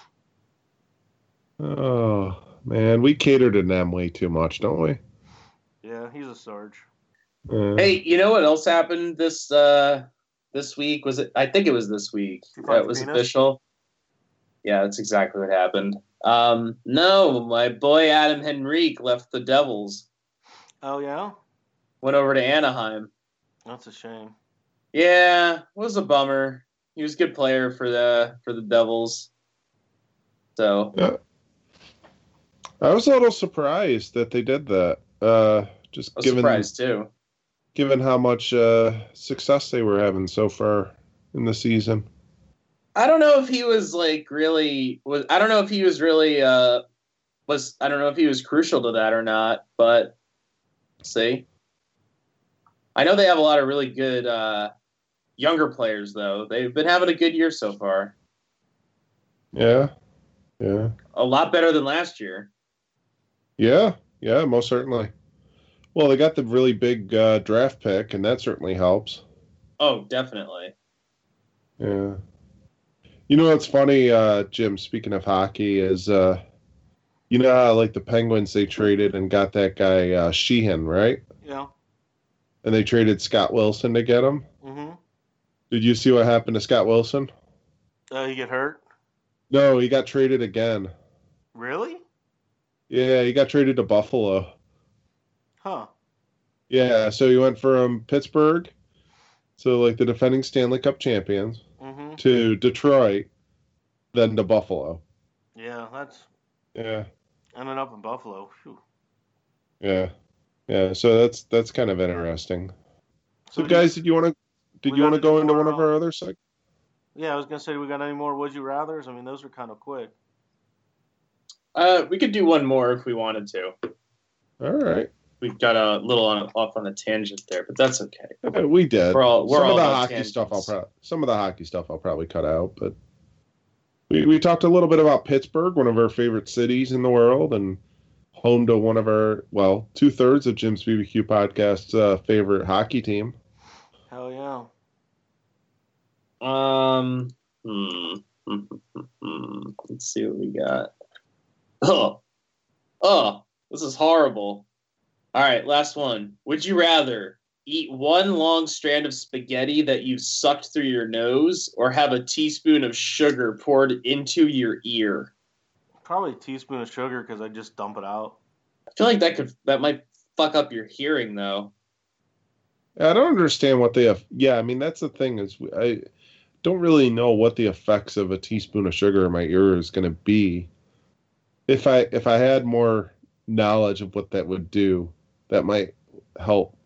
Oh, man. We cater to them way too much, don't we? Yeah, he's a Sarge. Uh, Hey, you know what else happened this uh this week? Was it? I think it was this week. Did you find That was penis? official. Yeah, that's exactly what happened. Um, no, my boy Adam Henrique left the Devils, Oh yeah, went over to Anaheim. that's a shame. Yeah, it was a bummer. He was a good player for the for the Devils. So Yeah. I was a little surprised that they did that. Uh, just I was given surprised too. given how much uh, success they were having so far in the season. I don't know if he was like really was. I don't know if he was really uh was. I don't know if he was crucial to that or not. But see, I know they have a lot of really good uh, younger players though. They've been having a good year so far. Yeah, yeah, A lot better than last year. yeah, yeah. Most certainly. Well, they got the really big uh, draft pick, and that certainly helps. Oh, definitely. Yeah. You know what's funny, uh, Jim, speaking of hockey, is uh, you know how like the Penguins, they traded and got that guy uh, Sheehan, right? Yeah. And they traded Scott Wilson to get him. Mm-hmm. Did you see what happened to Scott Wilson? Uh, he get hurt? No, he got traded again. Really? Yeah, he got traded to Buffalo. Huh. Yeah, so he went from Pittsburgh, so like the defending Stanley Cup champions, Mm-hmm. to Detroit, then to Buffalo. Yeah, that's Yeah, ending up in Buffalo. Phew. yeah, yeah. So that's that's kind of interesting. So, do guys, did you want to did we you want to gotta do go into more, one of uh, our other segments? Yeah, I was gonna say, we got any more Would You Rathers? I mean, those are kind of quick. Uh, we could do one more if we wanted to. All right, We got a little on, off on a tangent there, but that's okay. yeah, we did. We're all- we're some all of the about hockey tangents. stuff. I'll probably some of the hockey stuff I'll probably cut out, but we we talked a little bit about Pittsburgh, one of our favorite cities in the world, and home to one of our well two thirds of Jim's B B Q podcast's uh, favorite hockey team. Hell yeah. Um, hmm. Let's see what we got. Oh, oh, this is horrible. All right, last one. Would you rather eat one long strand of spaghetti that you've sucked through your nose, or have a teaspoon of sugar poured into your ear? Probably a teaspoon of sugar because I just dump it out. I feel like that could that might fuck up your hearing, though. I don't understand what they have. Yeah, I mean that's the thing is I don't really know what the effects of a teaspoon of sugar in my ear is going to be. If I if I had more knowledge of what that would do, that might help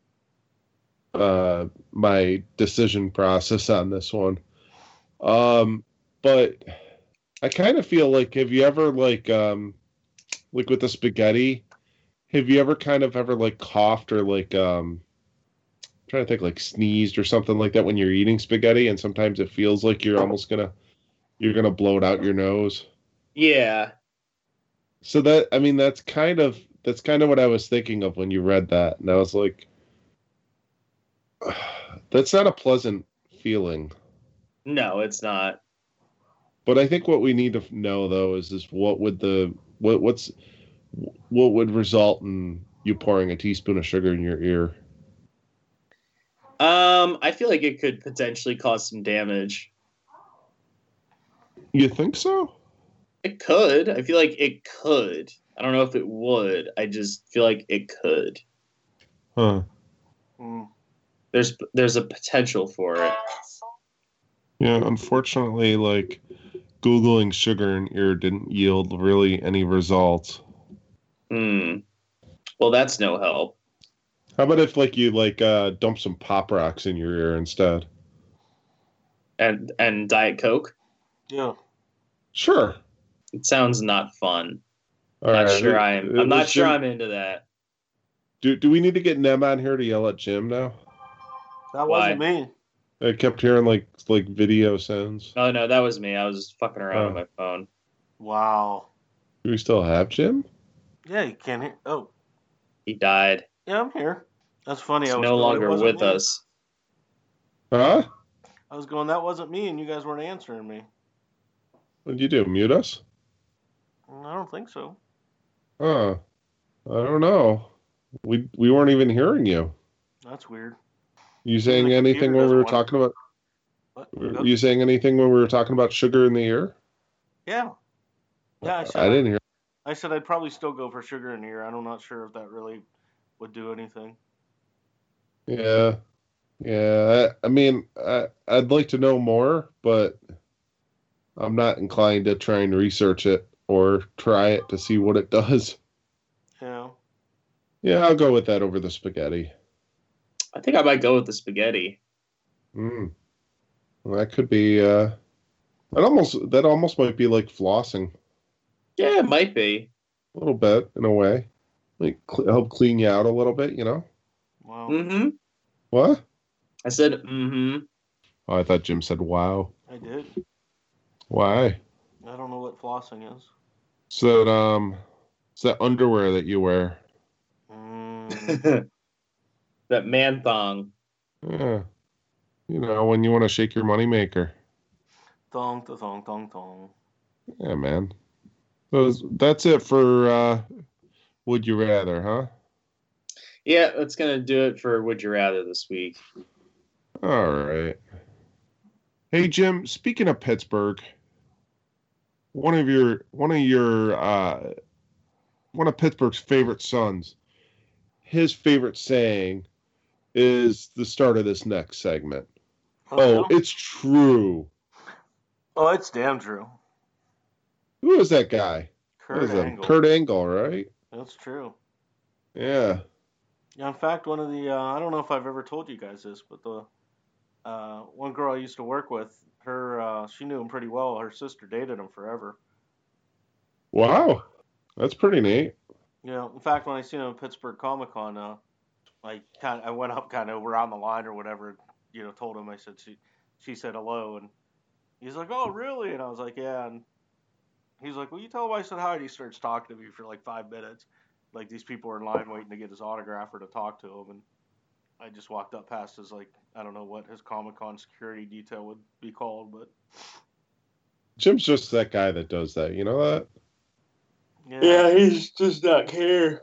uh, my decision process on this one. Um, but I kind of feel like, have you ever like um, like with the spaghetti? Have you ever kind of ever like coughed or like um, I'm trying to think like sneezed or something like that when you're eating spaghetti, and sometimes it feels like you're almost gonna you're gonna blow it out your nose. Yeah. So that I mean that's kind of that's kind of what I was thinking of when you read that, and I was like, that's not a pleasant feeling. No, it's not. But I think what we need to know though is is what would the what what's what would result in you pouring a teaspoon of sugar in your ear? Um, I feel like it could potentially cause some damage. You think so? It could. I feel like it could. I don't know if it would. I just feel like it could. Huh. Mm. There's there's a potential for it. Yeah, unfortunately, like Googling sugar in ear didn't yield really any results. Hmm. Well, that's no help. How about if like you like uh, dump some Pop Rocks in your ear instead? And and Diet Coke. Yeah. Sure. It sounds not fun. All not right. sure I'm. I'm Was not sure Jim- I'm into that. Do do we need to get Nem on here to yell at Jim now? That Why? wasn't me. I kept hearing like like video sounds. Oh no, that was me. I was just fucking around Oh. with my phone. Wow. Do we still have Jim? Yeah, you can't hear. Oh, He died. yeah, I'm here. That's funny. He's I was no going, longer "It wasn't with me." us. Huh? I was going, that wasn't me, and you guys weren't answering me. What'd you do? Mute us? I don't think so. Huh. I don't know. We we weren't even hearing you. That's weird. You saying the anything computer when we were doesn't talking about? What? Were you saying anything when we were talking about sugar in the ear? Yeah. Yeah, I said I didn't hear. I said I'd probably still go for sugar in here. I'm not sure if that really would do anything. Yeah. Yeah, I, I mean, I, I'd like to know more, but I'm not inclined to try and research it or try it to see what it does. Yeah. Yeah, I'll go with that over the spaghetti. I think I might go with the spaghetti. Mm. Well, that could be. Uh, that almost that almost might be like flossing Yeah, it might be. a little bit in a way, like cl- help clean you out a little bit. You know Wow. Mm-hmm. what? I said mm-hmm. Oh, I thought Jim said wow. I did. Why? I don't know what flossing is. So that um, it's that underwear that you wear. Mm, That man thong. Yeah, you know when you want to shake your moneymaker. thong, thong, thong, thong, thong. Yeah, man. So that's it for uh, Would You Rather, huh? Yeah, that's gonna do it for Would You Rather this week. All right. Hey Jim, speaking of Pittsburgh, one of your one of your uh, one of Pittsburgh's favorite sons, his favorite saying is the start of this next segment. Oh, yeah? it's true. Oh, it's damn true. Who is that guy? What Kurt is that? Angle. Kurt Angle, right? That's true. Yeah. Yeah, in fact, one of the uh, I don't know if I've ever told you guys this, but the uh, one girl I used to work with, her uh, she knew him pretty well. Her sister dated him forever. Wow. That's pretty neat. You know, in fact, when I seen him at Pittsburgh Comic Con, uh, I kind I went up kind of around the line or whatever. You know, told him I said she she said hello, and he's like, "Oh, really?" And I was like, "Yeah." And he's like, "Well, you tell him I said hi." And he starts talking to me for like five minutes. Like these people are in line waiting to get his autograph or to talk to him, and I just walked up past his like I don't know what his Comic Con security detail would be called, but Jim's just that guy that does that. You know that? yeah, he's just not care.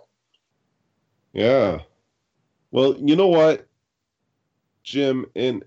Yeah. Well, you know what, Jim, and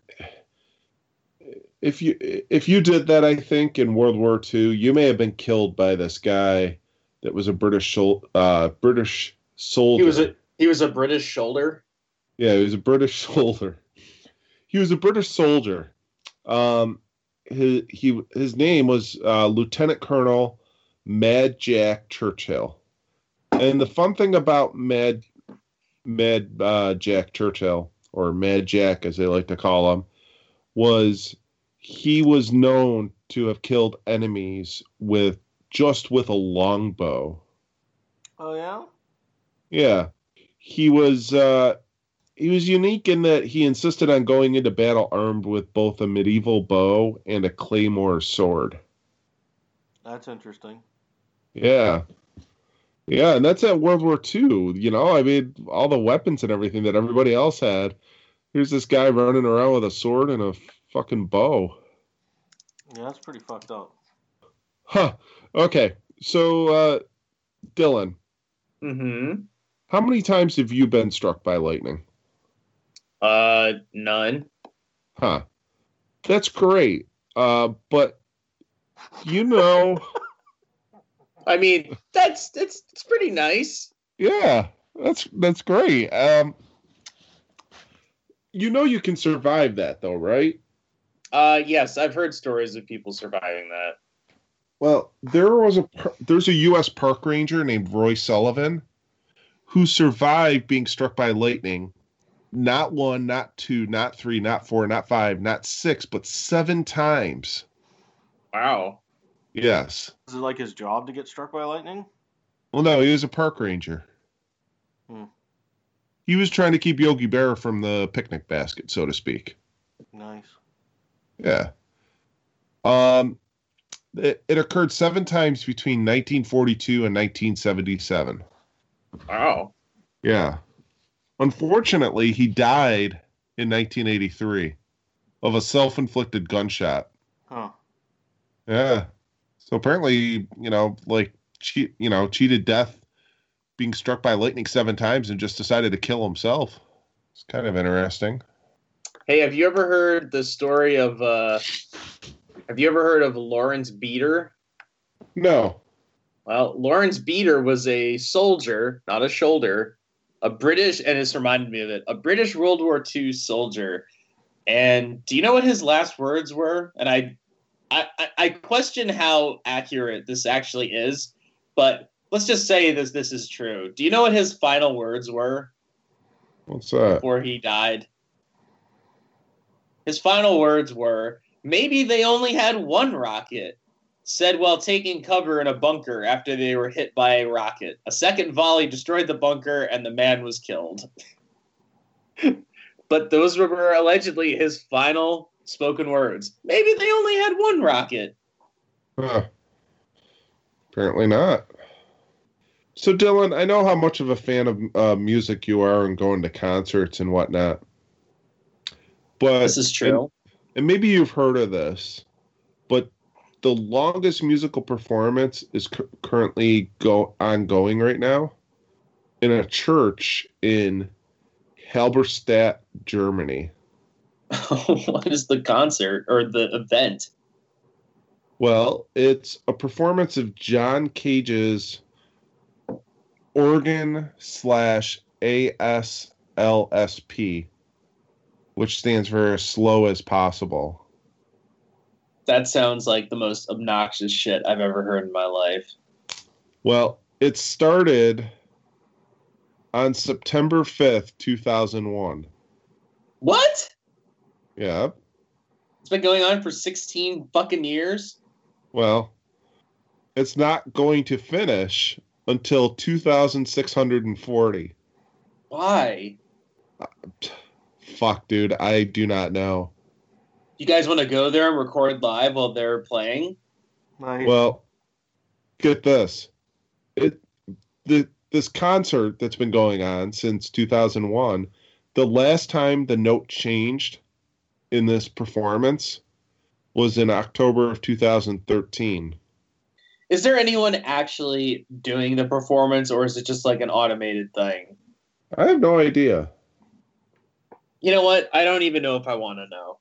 if you if you did that, I think in World War Two, you may have been killed by this guy that was a British sol- uh, British soldier. He was a he was a British shoulder. Yeah, he was a British soldier. He was a British soldier. Um, his he his name was uh, Lieutenant Colonel Mad Jack Churchill. And the fun thing about Mad Mad uh, Jack Churchill, or Mad Jack as they like to call him, was he was known to have killed enemies with just with a longbow. oh yeah, Yeah, he was uh, he was unique in that he insisted on going into battle armed with both a medieval bow and a claymore sword. that's interesting. Yeah. Yeah, and that's at World War Two. You know, I mean, all the weapons and everything that everybody else had. Here's this guy running around with a sword and a fucking bow. Yeah, that's pretty fucked up. Huh. Okay. So, uh, Dylan, Mm-hmm. how many times have you been struck by lightning? Uh, none. Huh. That's great. Uh, but, you know, I mean, that's that's it's pretty nice. yeah, that's that's great. Um, you know you can survive that, though, right? Uh, yes, I've heard stories of people surviving that. Well, there was a par- there's a U S park ranger named Roy Sullivan who survived being struck by lightning. Not one, not two, not three, not four, not five, not six, but seven times. Wow. Yes. Is it like his job to get struck by lightning? Well, no, he was a park ranger. Hmm. He was trying to keep Yogi Berra from the picnic basket, so to speak. Nice. Yeah. Um, it, it occurred seven times between nineteen forty-two and nineteen seventy-seven. Wow. Yeah. Unfortunately, he died in nineteen eighty-three of a self-inflicted gunshot. Huh. Yeah. So apparently, you know, like, cheat, you know, cheated death, being struck by lightning seven times and just decided to kill himself. It's kind of interesting. Hey, have you ever heard the story of, uh, have you ever heard of Lawrence Beater? No. Well, Lawrence Beater was a soldier, not a shoulder, a British, and this reminded me of it, a British World War Two soldier And do you know what his last words were? And I, I, I- I question how accurate this actually is, but let's just say this this is true. Do you know what his final words were What's that? before he died? His final words were, "Maybe they only had one rocket," said while taking cover in a bunker after they were hit by a rocket. A second volley destroyed the bunker and the man was killed. But those were allegedly his final spoken words. Maybe they only had one rocket. Huh. Apparently not. So, Dylan, I know how much of a fan of uh, music you are and going to concerts and whatnot. But This is true. And, and maybe you've heard of this, but the longest musical performance is cu- currently go ongoing right now in a church in Halberstadt, Germany. What is the concert or the event? Well, it's a performance of John Cage's organ slash A S L S P, which stands for as slow as possible. That sounds like the most obnoxious shit I've ever heard in my life. Well, it started on September fifth, two thousand one. What? Yeah. It's been going on for sixteen fucking years? Well, it's not going to finish until two thousand six hundred forty. Why? Fuck, dude. I do not know. You guys want to go there and record live while they're playing? Nice. Well, get this. It the this concert that's been going on since two thousand one, the last time the note changed in this performance was in October of two thousand thirteen. Is there anyone actually doing the performance, or is it just like an automated thing? I have no idea. You know what? I don't even know if I want to know.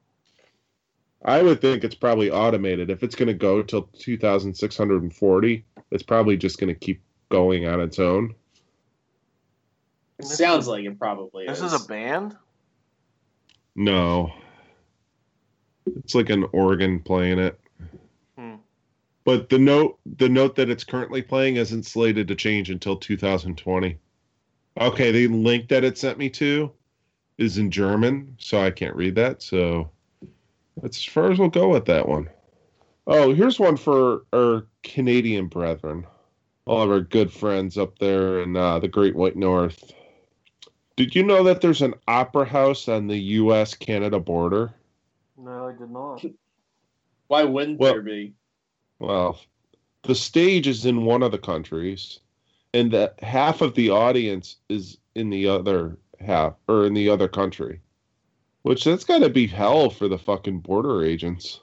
I would think it's probably automated. If it's going to go till two thousand six hundred forty, it's probably just going to keep going on its own. It This sounds is- like it probably This is. is a band? No. It's like an organ playing it. Hmm. But the note the note that it's currently playing isn't slated to change until two thousand twenty. Okay, the link that it sent me to is in German, so I can't read that, so that's as far as we'll go with that one. Oh, here's one for our Canadian brethren. All of our good friends up there in uh, the Great White North. Did you know that there's an opera house on the U S Canada border? No, I did not. Why wouldn't Well- there be? Well, the stage is in one of the countries, and that half of the audience is in the other half, or in the other country. Which, that's got to be hell for the fucking border agents.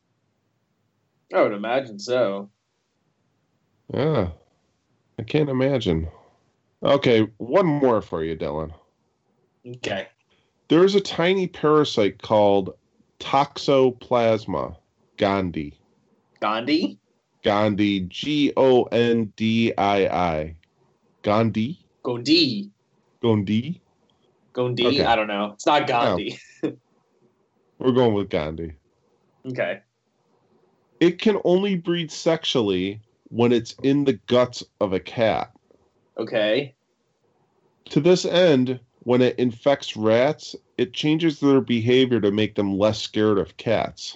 I would imagine so. Yeah, I can't imagine. Okay, one more for you, Dylan. Okay. There's a tiny parasite called Toxoplasma gondii. Gandhi? Gandhi, G O N D I I. Gandhi? Gondi. Gandhi? Gondi? Okay. I don't know. It's not Gandhi. We're going with Gandhi. Okay. It can only breed sexually when it's in the guts of a cat. Okay. To this end, when it infects rats, it changes their behavior to make them less scared of cats.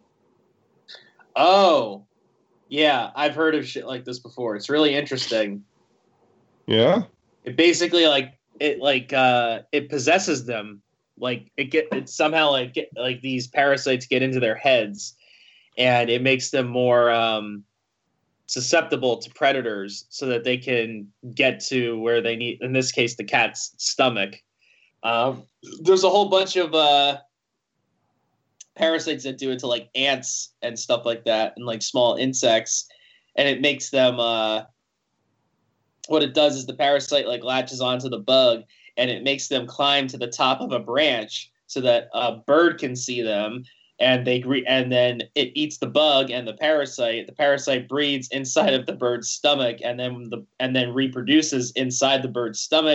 Oh. Yeah, I've heard of shit like this before. It's really interesting. Yeah? It basically like it like uh it possesses them. Like it get it somehow like get, like these parasites get into their heads, and it makes them more um susceptible to predators so that they can get to where they need, in this case the cat's stomach. Um there's a whole bunch of uh parasites that do it to like ants and stuff like that, and like small insects, and it makes them uh what it does is the parasite like latches onto the bug, and it makes them climb to the top of a branch so that a bird can see them, and they re- and then it eats the bug and the parasite. The parasite breeds inside of the bird's stomach, and then the and then reproduces inside the bird's stomach,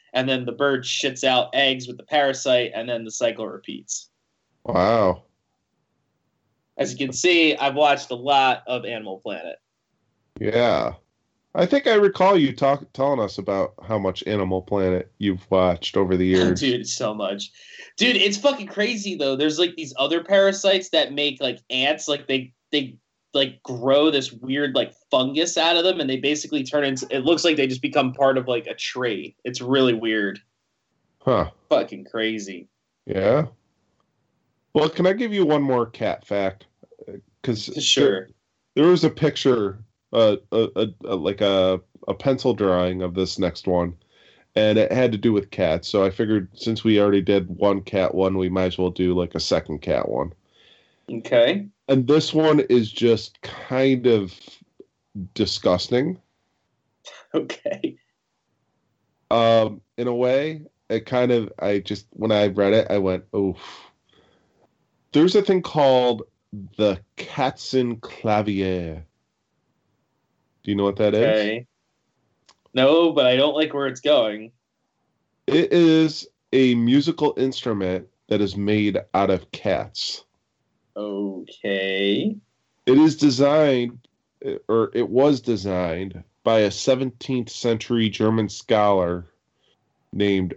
and then the bird shits out eggs with the parasite, and then the cycle repeats. Wow. As you can see, I've watched a lot of Animal Planet. Yeah. I think I recall you talk, telling us about how much Animal Planet you've watched over the years. Dude, so much. Dude, it's fucking crazy, though. There's, like, these other parasites that make, like, ants. Like, they, they like, grow this weird, like, fungus out of them, and they basically turn into... It looks like they just become part of, like, a tree. It's really weird. Huh. Fucking crazy. Yeah? Well, can I give you one more cat fact? Because Sure. There, there was a picture... Uh, a, a, a like a a pencil drawing of this next one, and it had to do with cats. So I figured since we already did one cat one, we might as well do like a second cat one. Okay. And this one is just kind of disgusting. Okay. Um, in a way, it kind of I just when I read it, I went, oof. There's a thing called the Katzenclavier. Do you know what that okay. is? No, but I don't like where it's going. It is a musical instrument that is made out of cats. Okay. It is designed, or it was designed, by a seventeenth century German scholar named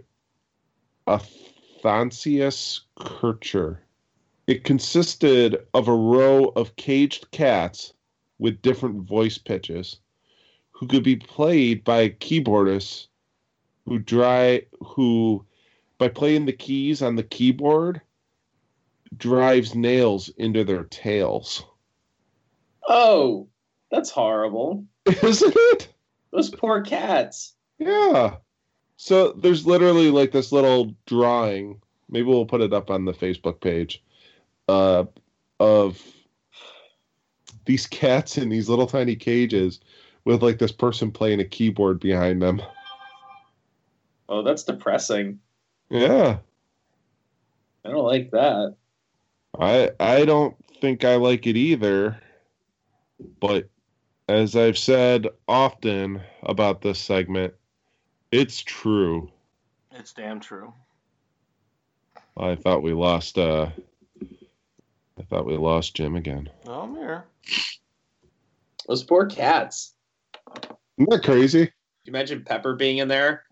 Athanasius Kircher. It consisted of a row of caged cats with different voice pitches, who could be played by a keyboardist who dry who, by playing the keys on the keyboard, drives nails into their tails. Oh, that's horrible. Isn't it? Those poor cats. Yeah. So there's literally like this little drawing. Maybe we'll put it up on the Facebook page. Uh, of these cats in these little tiny cages with like this person playing a keyboard behind them. Oh, that's depressing. Yeah. I don't like that. I I don't think I like it either. But as I've said often about this segment, it's true. It's damn true. I thought we lost uh I thought we lost Jim again. Oh, I'm here. Those poor cats. Isn't that crazy? Can you imagine Pepper being in there?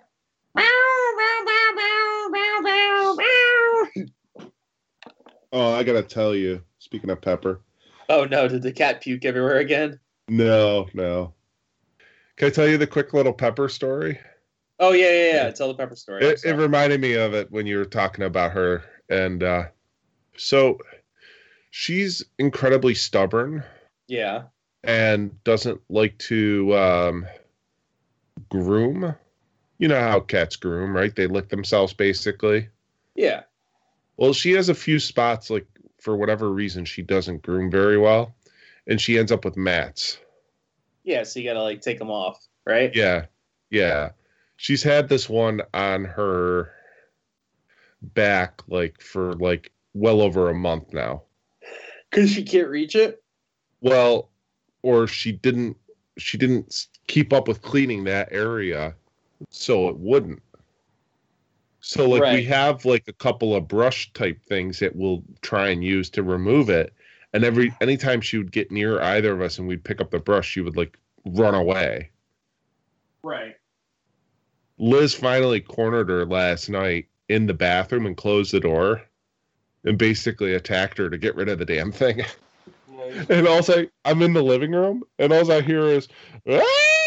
Oh, I gotta tell you, speaking of Pepper. Oh no, did the cat puke everywhere again? No, no. Can I tell you the quick little Pepper story? Oh yeah, yeah, yeah. Tell the Pepper story. It, it reminded me of it when you were talking about her. And uh, so she's incredibly stubborn. Yeah. And doesn't like to um, groom. You know how cats groom, right? They lick themselves, basically. Yeah. Well, she has a few spots, like, for whatever reason, she doesn't groom very well. And she ends up with mats. Yeah, so you gotta, like, take them off, right? Yeah. Yeah. She's had this one on her back, like, for, like, well over a month now. Because she can't reach it? Well, or she didn't, she didn't keep up with cleaning that area, so it wouldn't. So, like, Right. we have, like, a couple of brush type things that we'll try and use to remove it. And every anytime she would get near either of us and we'd pick up the brush, she would, like, run away. Right. Liz finally cornered her last night in the bathroom and closed the door and basically attacked her to get rid of the damn thing. Yeah, And also, I'm in the living room, and all I hear is, "Ah!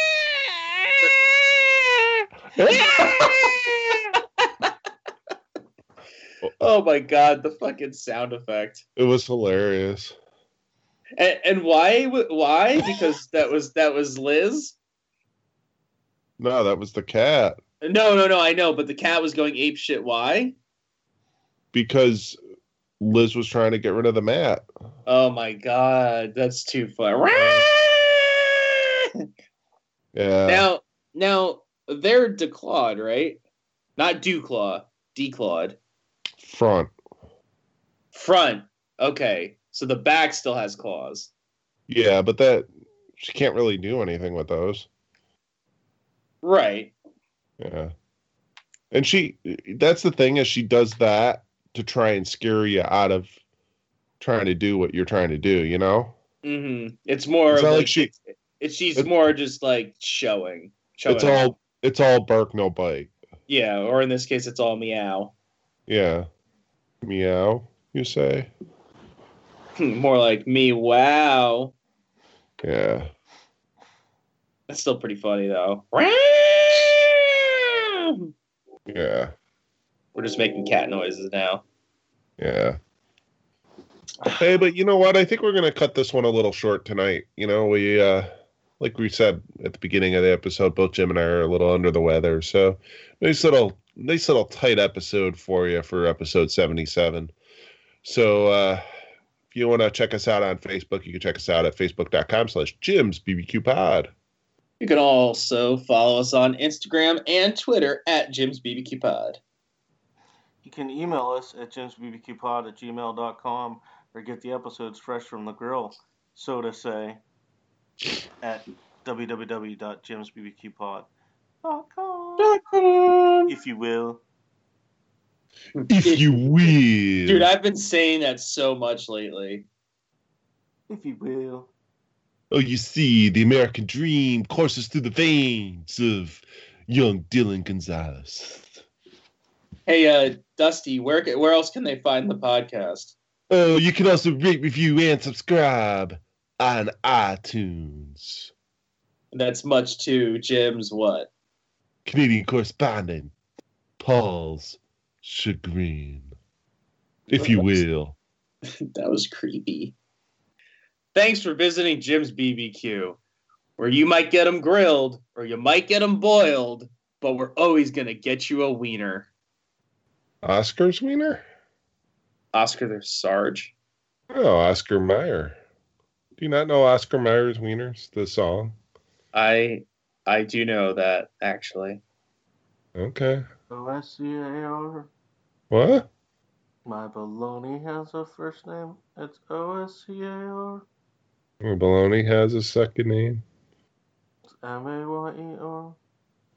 Oh my god, the fucking sound effect. It was hilarious. And, and why? Why? Because that was that was Liz. No, that was the cat. No, no, no. I know, but the cat was going ape shit. Why? Because Liz was trying to get rid of the mat. Oh my god, that's too fun. Yeah. Now, now they're declawed, right? Not dewclaw, declawed. Front. Front. Okay, so the back still has claws. Yeah, but that she can't really do anything with those. Right. Yeah. And she, that's the thing, is she does that to try and scare you out of trying to do what you're trying to do, you know? Mm-hmm. It's more It's of not like, like she- it's, it's she's it- more just like showing. showing It's off. all, it's all bark, no bite. Yeah, or in this case, it's all meow. Yeah. Meow, you say? More like me, wow. Yeah. That's still pretty funny though. Yeah. We're just making cat noises now. Yeah. Hey, but you know what? I think we're going to cut this one a little short tonight. You know, we, uh, like we said at the beginning of the episode, both Jim and I are a little under the weather. So nice little, nice little tight episode for you for episode seventy-seven. So, uh, if you want to check us out on Facebook, you can check us out at facebook.com slash Jim's B B Q Pod. You can also follow us on Instagram and Twitter at Jim's B B Q Pod. You can email us at jimsbbqpod at gmail dot com or get the episodes fresh from the grill, so to say, at w w w dot jims b b q pod dot com, if you will. If you will. Dude, I've been saying that so much lately. If you will. Oh, you see, the American dream courses through the veins of young Dylan Gonzalez. Hey, uh, Dusty, where where else can they find the podcast? Oh, you can also rate, review, and subscribe on iTunes. That's much to Jim's what? Canadian correspondent, Paul's chagrin, if you will. That was creepy. Thanks for visiting Jim's B B Q, where you might get them grilled or you might get them boiled, but we're always going to get you a wiener. Oscar's wiener? Oscar the Sarge. Oh, Oscar Mayer. Do you not know Oscar Mayer's Wieners, the song? I I do know that, actually. Okay. O S C A R. What? My baloney has a first name. It's O S C A R. Well, Baloney has a second name. It's M A Y E R.